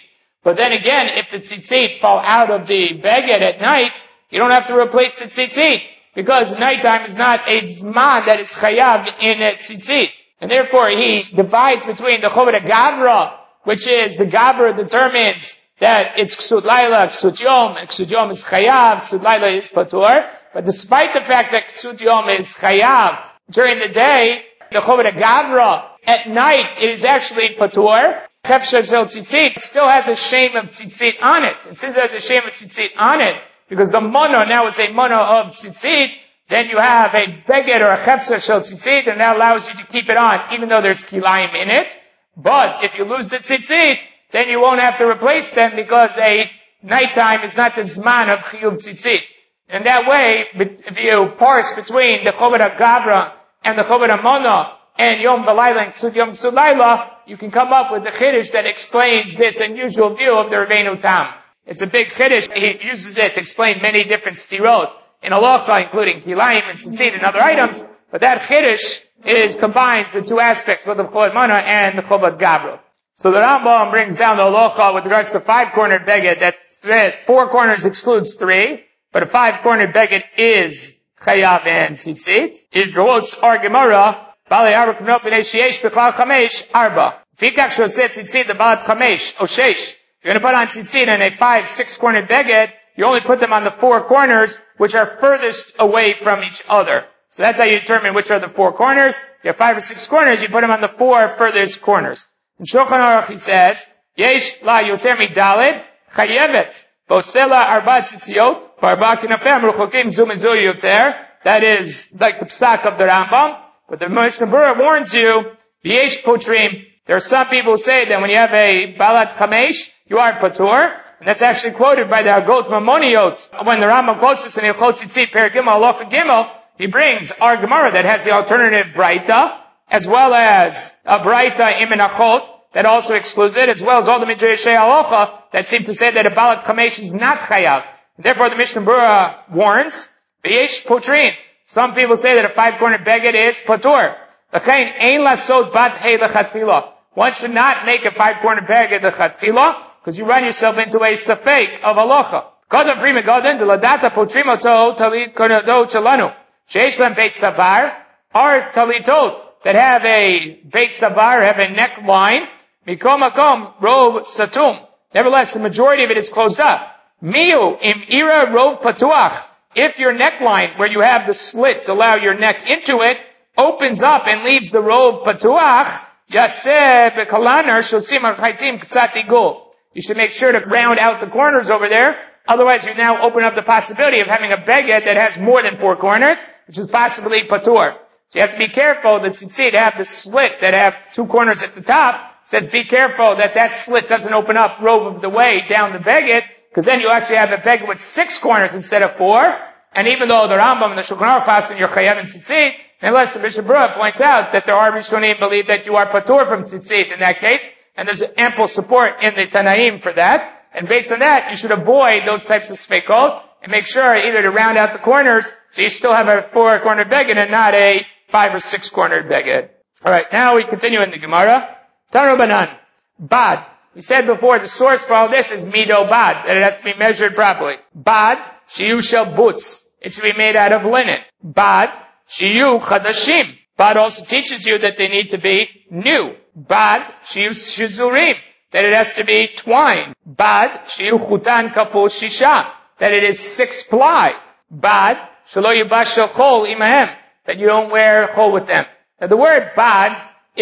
But then again, if the tzitzit fall out of the beged at night, you don't have to replace the tzitzit, because nighttime is not a zman that is chayav in a tzitzit. And therefore he divides between the Chovot HaGavra, which is the Gavra determines that it's Ksut Laila, Ksut Yom, and Ksut Yom is chayav, Ksut Laila is patur. But despite the fact that Ksut Yom is chayav during the day, the Chovot HaGavra, at night it is actually patur. Hefshar Zel Tzitzit still has a shame of tzitzit on it. And since it has a shame of tzitzit on it, because the mono now is a mono of tzitzit, then you have a beged or a hefshar Shel Tzitzit, and that allows you to keep it on, even though there's kilayim in it. But if you lose the tzitzit, then you won't have to replace them, because a nighttime is not the zman of chiyuv tzitzit. And that way, if you parse between the Chovot HaGavra and the Chovot HaMono, and Yom V'Layla and Ksut Yom Ksut Layla, you can come up with the chiddush that explains this unusual view of the Rebbeinu Tam. It's a big chiddush. He uses it to explain many different stirot in halacha, including kilayim and tzitzit and other items. But that chiddush is combines the two aspects, both of Chovot Mana and the Chovot Gavra. So the Rambam brings down the halacha with regards to five-cornered beged that four corners excludes three, but a five-cornered beged is chayav and tzitzit. It quotes our Gemara. Bali arba knot b'nei sheyesh b'klal chamesh arba. Fikach shoseh tzitzit the balat chamesh o shesh. You're going to put on tzitzit in a five, six-cornered beged. You only put them on the four corners, which are furthest away from each other. So that's how you determine which are the four corners. If you have five or six corners, you put them on the four furthest corners. In Shulchan Aruch he says, Yesh la yoter midalid chayevet bosela arba tzitziot v'arba kinafem ruchokim zu mizu yoter. That is like the psak of the Rambam. But the Mishnah Berurah warns you, V'yesh potrim. There are some people who say that when you have a balat chamesh, you are patur. And that's actually quoted by the Agot Mamoniot. When the Rambam quotes this in Ilchot Tzitzit, Per Gimel, Halacha Gimel, he brings our Gemara that has the alternative Braita, as well as a Braita in Menachot that also excludes it, as well as all the Midrashei Halacha that seem to say that a balat chamesh is not chayav. Therefore the Mishnah Berurah warns, V'yesh potrim. Some people say that a five-cornered beged is patur. L'chein ein lasot bat hei lechatchila. One should not make a five-cornered beged lechatchila, because you run yourself into a safek of halacha. Kodam prima godin de ladata potrimoto talit konodo chalanu. Sheish lem beit savar are talitot that have a beit savar, have a neckline. Mikom makom rov satum. Nevertheless, the majority of it is closed up. Miu im ira rov patuach. If your neckline, where you have the slit to allow your neck into it, opens up and leaves the robe patuach, yaseh bekalaner shosim al-chaitim k'tzat igul. You should make sure to round out the corners over there. Otherwise, you now open up the possibility of having a beged that has more than four corners, which is possibly patur. So you have to be careful. The tzitzit have the slit that have two corners at the top. It says be careful that that slit doesn't open up rove of the way down the beged, because then you actually have a beged with six corners instead of four. And even though the Rambam and the Shulchan Aruch pass when you're chayav and tzitzit, nevertheless the Mishnah Berurah points out that there are Rishonim believe that you are patur from tzitzit in that case, and there's ample support in the Tanaim for that. And based on that, you should avoid those types of sfeikot and make sure either to round out the corners so you still have a four-cornered beged and not a five or six-cornered beged. All right, now we continue in the Gemara. Tanu Banan, bad. We said before the source for all this is mido bad, that it has to be measured properly. Bad, shiyu shel butz. It should be made out of linen. Bad, shiyu chadashim. Bad also teaches you that they need to be new. Bad, shiyu shizurim. That it has to be twine. Bad, shiyu chutan kaful shisha. That it is six ply. Bad, shelo yibash chol imahem. That you don't wear chol with them. Now the word bad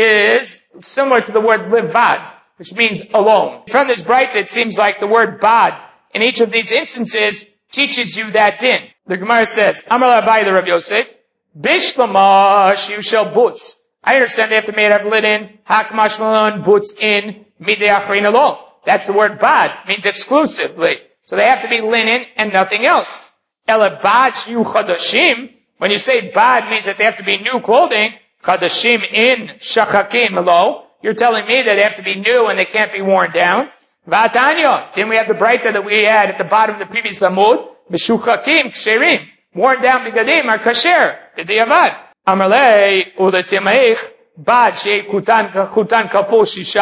is similar to the word livad, which means alone. From this bright, it seems like the word bad in each of these instances teaches you that din. The Gemara says, Amar Abai the Rav Yosef, Bishlama shiyu shel butz. I understand they have to make it out of linen, hakmash malon, butz in, midei achrin alone. That's the word bad, means exclusively. So they have to be linen and nothing else. Ela bad shiyu chadashim, when you say bad means that they have to be new clothing, chadashim in shachakim alo, you're telling me that they have to be new and they can't be worn down. V'atanya, then we have the braita that we had at the bottom of the previous amud, Meshuchakim, ksherim, worn down bigadim are kasher, b'diavad. Amalei, u'letimaich, bad shei kutan, kutan kaful shisha,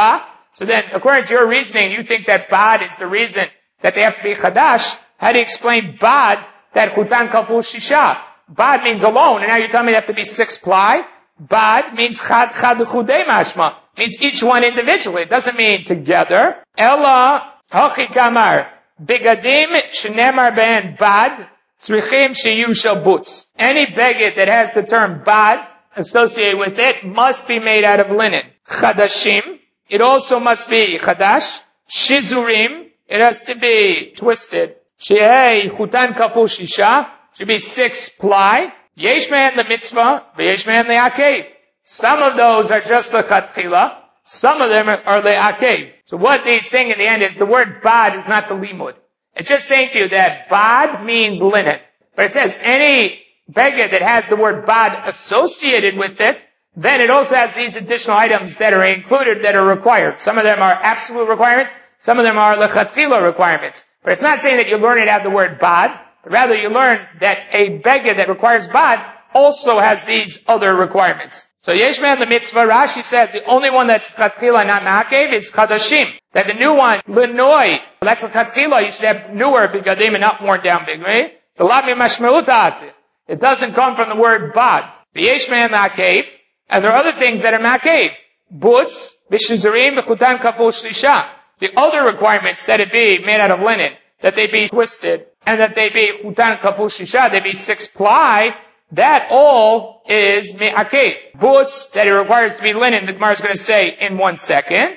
So then, according to your reasoning, you think that bad is the reason that they have to be chadash. How do you explain bad that chutan kaful shisha? Bad means alone, and now you're telling me they have to be six ply? Bad means chad chad chudei mashma. Means each one individually. It doesn't mean together. Ella hachi kamar bigadim shenemar ben bad tzrichim sheyu shel butz. Any beged that has the term bad associated with it must be made out of linen. Chadashim. It also must be chadash. Shizurim. It has to be twisted. Shehei chutan kaful shisha. Should be six ply. Yesh man the mitzvah. V'yesh man the akev. Some of those are just the chatchila. Some of them are the akev. So what he's saying in the end is the word bad is not the limud. It's just saying to you that bad means linen. But it says any beged that has the word bad associated with it, then it also has these additional items that are included that are required. Some of them are absolute requirements. Some of them are lechatchila requirements. But it's not saying that you learn it out of the word bad, but rather you learn that a beged that requires bad also has these other requirements. So Yeshman the mitzvah, Rashi says the only one that's chatchila not ma'akev is chadashim. That the new one, lenoi, that's chatchila, you should have newer bigadim and not worn down bigray. The lami mashmeutat. It doesn't come from the word bad. The Yeshman ma'akev, and there are other things that are ma'akev. Butz, bishuzurim, v'chutan kaful shlisha. The other requirements that it be made out of linen, that they be twisted, and that they be chutan kaful shisha, they be six ply, that all is me'akev. Boots, that it requires to be linen, the Gemara is going to say in one second.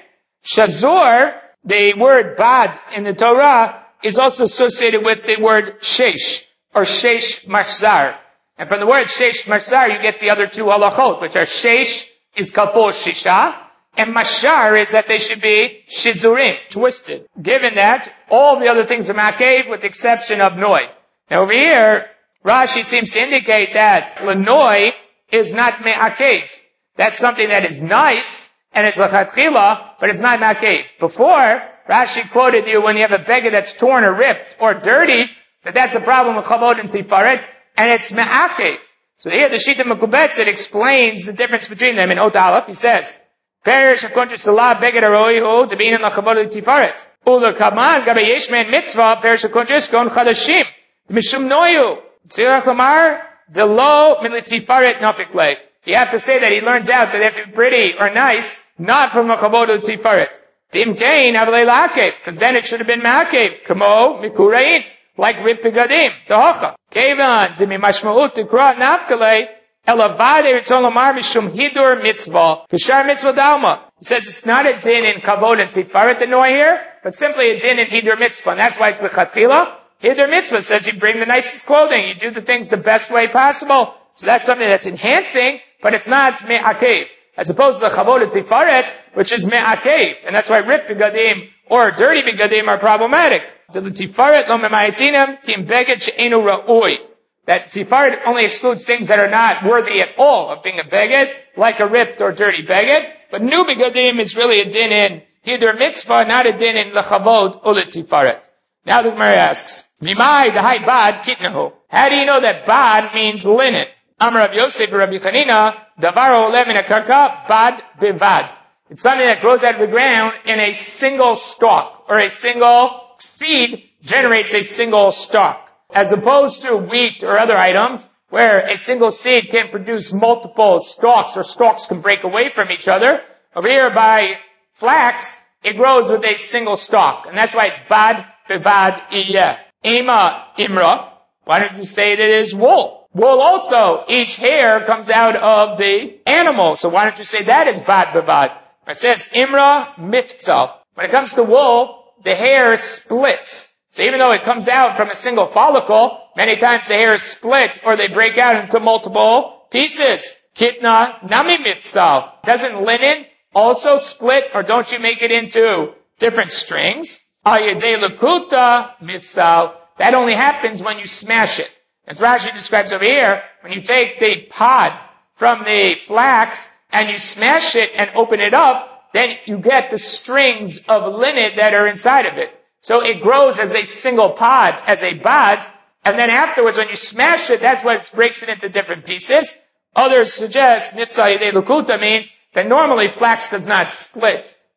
Shazor, the word bad in the Torah, is also associated with the word shesh, or shesh mashzar. And from the word shesh mashzar, you get the other two halachot, which are shesh is kaful shisha, and mashar is that they should be shizurim, twisted. Given that, all the other things are ma'akev with the exception of noi. Now over here, Rashi seems to indicate that lenoi is not me'akev. That's something that is nice, and it's l'chatchila, but it's not ma'akev. Before, Rashi quoted you when you have a beged that's torn or ripped or dirty, that that's a problem with chavod and tifaret, and it's me'akev. So here the Shita Mekubetz, it explains the difference between them. In Ot Aleph, he says, Perish HaKontra Salah beged aroihu debinin l'chavod tifaret. Ula kaman gabe yeshman mitzvah perish HaKontra iskon chadashim. Mishum noyu. Tzirach Lamar, Delo Militifaret Nofikle. You have to say that he learns out that they have to be pretty or nice, not from a Chavodu Tifaret. Dim Kain Avalei Lakev, because then it should have been Ma'akev. Kamo Mikurain, like Rip Pigadim, Tehocha. Kevan, Dimi Mashmaut, Tikra Nafkale, Elavade Ritzon Lamar Mishum Hidur Mitzvah, Kishar Mitzvah Dalma. He says it's not a din in Kavod and Tifaret, the Noah here, but simply a din in Hidur Mitzvah, and that's why it's the Chatchila. Hidur Mitzvah says you bring the nicest clothing, you do the things the best way possible. So that's something that's enhancing, but it's not me'akev. As opposed to the Chavod Tifaret, which is me'akev. And that's why ripped bigadim or dirty bigadim are problematic. The Tifaret lo me'mayatinam kim beged she'enu ra'ui. That Tifaret only excludes things that are not worthy at all of being a beged, like a ripped or dirty beged. But new bigadim is really a din in Hidur Mitzvah, not a din in the Chavod or the Tifaret. Now the Gemara asks, Mimai dahai bad kitnahu. How do you know that bad means linen? Amar Rav Yosef Rabbi Chanina, davaro olem in a karka bad bevad. It's something that grows out of the ground in a single stalk, or a single seed generates a single stalk. As opposed to wheat or other items, where a single seed can produce multiple stalks, or stalks can break away from each other. Over here by flax, it grows with a single stalk. And that's why it's bad bevad iyeh. Ema imra. Why don't you say that it is wool? Wool also, each hair comes out of the animal. So why don't you say that is bad bevad? It says imra miftzal. When it comes to wool, the hair splits. So even though it comes out from a single follicle, many times the hair is split or they break out into multiple pieces. Kitna nami miftzal. Doesn't linen also split, or don't you make it into different strings? Ayedei lukuta mifsal. That only happens when you smash it. As Rashi describes over here, when you take the pod from the flax and you smash it and open it up, then you get the strings of linen that are inside of it. So it grows as a single pod, as a bad, and then afterwards when you smash it, that's what breaks it into different pieces. Others suggest mitzvah yedei lukuta means that normally flax does not split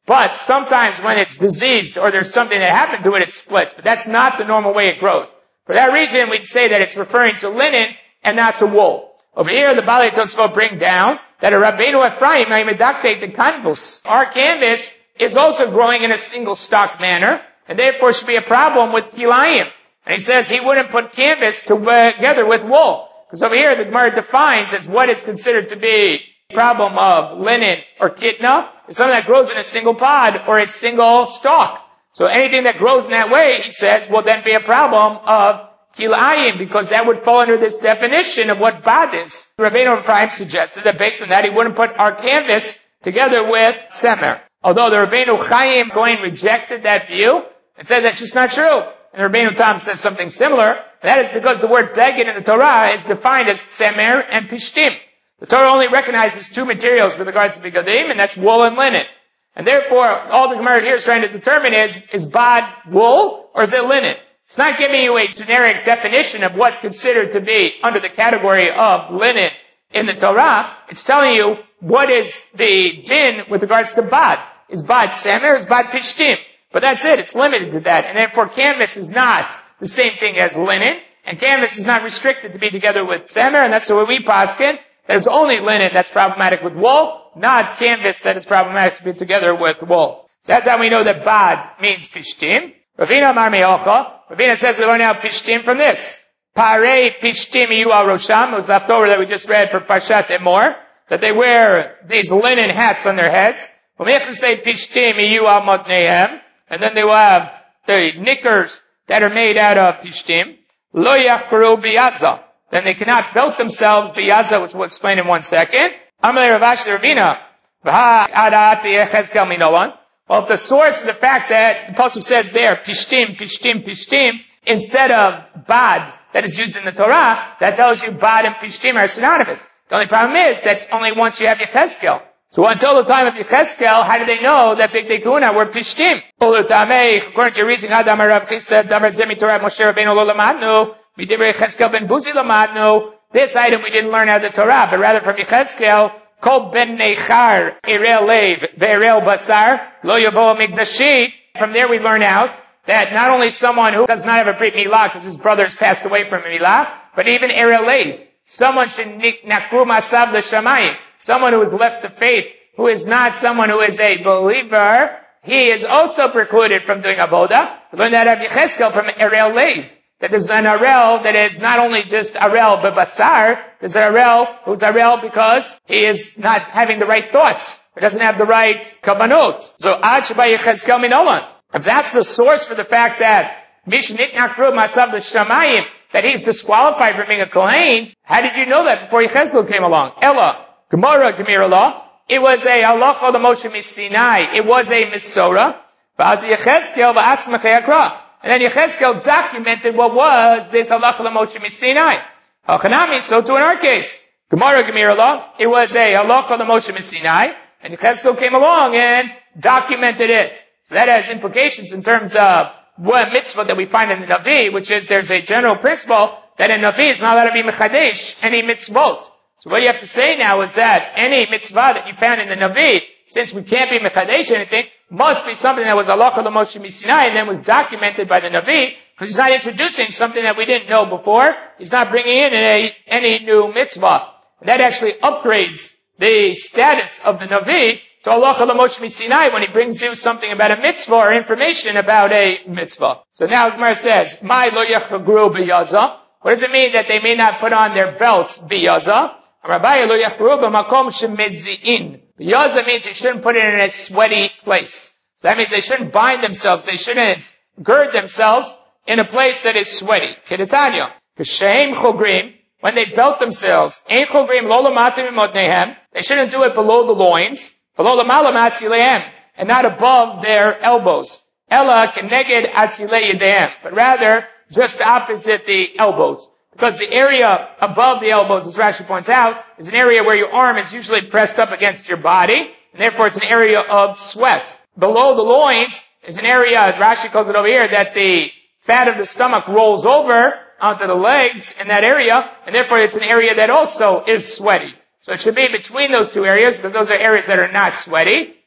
But sometimes when it's diseased or there's something that happened to it, it splits. But that's not the normal way it grows. For that reason, we'd say that it's referring to linen and not to wool. Over here, the Balei Tosfot bring down that a Rabbeinu Ephraim, Medakte the canvas, our canvas, is also growing in a single stalk manner, and therefore should be a problem with kilayim. And he says he wouldn't put canvas together with wool. Because over here, the Gemara defines as what is considered to be a problem of linen or kitna is something that grows in a single pod or a single stalk. So anything that grows in that way, he says, will then be a problem of kilayim, because that would fall under this definition of what bad is. Rabbeinu Ephraim suggested that based on that, he wouldn't put our canvas together with tzemer. Although the Rabbeinu Chaim Goin rejected that view and said that's just not true. And Rabbeinu Tam says something similar. And that is because the word beged in the Torah is defined as tzemer and pishtim. The Torah only recognizes two materials with regards to begadim, and that's wool and linen. And therefore, all the Gemara here is trying to determine is, is bad wool or is it linen? It's not giving you a generic definition of what's considered to be under the category of linen in the Torah. It's telling you what is the din with regards to bad. Is bad semer, is bad pishtim. But that's it. It's limited to that. And therefore, canvas is not the same thing as linen. And canvas is not restricted to be together with semer. And that's the way we paskin. That it's only linen that's problematic with wool, not canvas that is problematic to be together with wool. So that's how we know that bad means pishtim. Ravina Mar Me'ocha. Ravina says we learn out pishtim from this. Parei pishtim iyu al rosham. It was left over that we just read for Parshat Emor. That they wear these linen hats on their heads. When we have to say pishtim iyu al motnehem, and then they will have the knickers that are made out of pishtim. Lo yachkaru biyaza. Then they cannot belt themselves biyaza, which we'll explain in one second. Amalei Rav Ashi Ravina. V'ha adat yechezkel minolan. Well, if the source of the fact that the pasuk says there, pishtim, pishtim, pishtim, instead of bad that is used in the Torah, that tells you bad and pishtim are synonymous. The only problem is that only once you have Yechezkel. So until the time of Yechezkel, how did they know that Bigdei Kehuna were pishtim? According to your reason, Adam Rav Chisda, Damar Zemi Torah Moshe Rabbeinu lo lamadnu, Midivrei Yechezkel ben Buzi lamadnu. This item we didn't learn out of the Torah, but rather from Yechezkel. Kol ben nechar erel lev ve'erel basar lo yavo mikdashi. From there we learn out that not only someone who does not have a brit milah because his brothers passed away from milah, but even erel lev, someone should nakru masav l'shamayim, someone who has left the faith, who is not someone who is a believer, he is also precluded from doing avoda. We learn that of Yechezkel from erel lev. That there's an Arel that is not only just Arel bebasar, there's an Arel who's Arel because he is not having the right thoughts, or doesn't have the right kabanot. So ad sheba Yechezkel minolan. If that's the source for the fact that mishnit nakru masav l'shamayim, that he's disqualified from being a kohen, how did you know that before Yechezkel came along? Ella, Gemara, Gemira law. It was a halacha the Moshe Sinai. It was a misora. V'ad Yechezkel v'asmachei akra. And then Yechezkel documented what was this halacha l'Moshe Sinai. Hachanami, so too in our case. Gemara Gemira law, it was a halacha l'Moshe Sinai, and Yechezkel came along and documented it. So that has implications in terms of what mitzvah that we find in the Navi, which is there's a general principle that a Navi is not allowed to be mechadesh any mitzvot. So what you have to say now is that any mitzvah that you found in the Navi, since we can't be mechadesh anything, must be something that was halacha l'Moshe Sinai and then was documented by the Navi, because he's not introducing something that we didn't know before. He's not bringing in a, any new mitzvah. And that actually upgrades the status of the Navi to halacha l'Moshe Sinai when he brings you something about a mitzvah or information about a mitzvah. So now Gemara says, "My lo yachagru biyaza." What does it mean that they may not put on their belts biyaza? Rabbi lo yachagru b'makom shemezi'in. Biyaza means you shouldn't put it in a sweaty place. So that means they shouldn't bind themselves. They shouldn't gird themselves in a place that is sweaty. Kedetanya. K'sheim chogrim. When they belt themselves, ein chogrim lo lamatim imotnehem. They shouldn't do it below the loins. Below the malam atzilehem. And not above their elbows. Ella keneged atzile yedehem. But rather, just opposite the elbows. Because the area above the elbows, as Rashi points out, is an area where your arm is usually pressed up against your body, and therefore it's an area of sweat. Below the loins is an area, Rashi calls it over here, that the fat of the stomach rolls over onto the legs in that area, and therefore it's an area that also is sweaty. So it should be between those two areas, because those are areas that are not sweaty,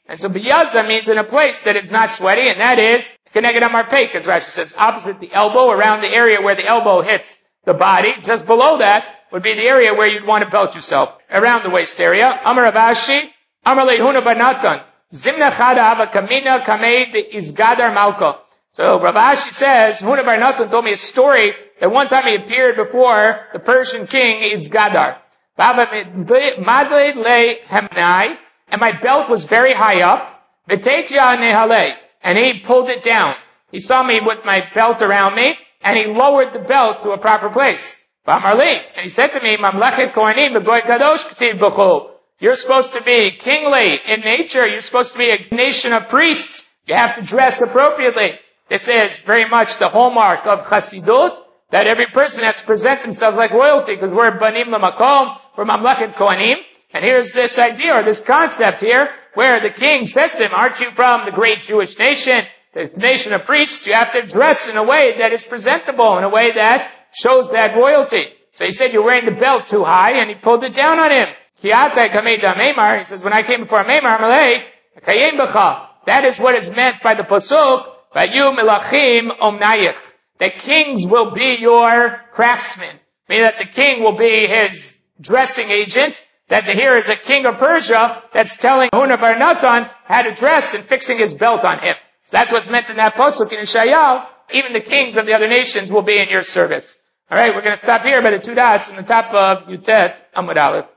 And so biyaza means in a place that is not sweaty, and that is keneged hamarpek, as Rashi says, opposite the elbow, around the area where the elbow hits the body. Just below that would be the area where you'd want to belt yourself, around the waist area. Amar Ravashi, Amar Lehuna bar Natan, Zimna chada hava kamina kamei de izgadar malka. So Ravashi says, Huna bar Natan told me a story that one time he appeared before the Persian king Izgadar. Madle le hemnai, and my belt was very high up. V'teitya nehale, and he pulled it down. He saw me with my belt around me, and he lowered the belt to a proper place. V'amarli, and he said to me, Mamlechet kohanim b'goy kadosh k'tiv b'chol. You're supposed to be kingly in nature. You're supposed to be a nation of priests. You have to dress appropriately. This is very much the hallmark of Chassidut, that every person has to present themselves like royalty, because we're banim l'makom, we're mamlechet kohanim. And here's this idea, or this concept here, where the king says to him, aren't you from the great Jewish nation, the nation of priests? You have to dress in a way that is presentable, in a way that shows that royalty. So he said, you're wearing the belt too high, and he pulled it down on him. He says, when I came before Meimar, that is what is meant by the pasuk, Vayu melachim omnayich. That kings will be your craftsmen. Meaning that the king will be his dressing agent. That here is a king of Persia that's telling Huna bar Natan how to dress and fixing his belt on him. So that's what's meant in that pasuk in Yeshayahu. Even the kings of the other nations will be in your service. Alright, we're going to stop here by the two dots in the top of Yutet Amud Aleph.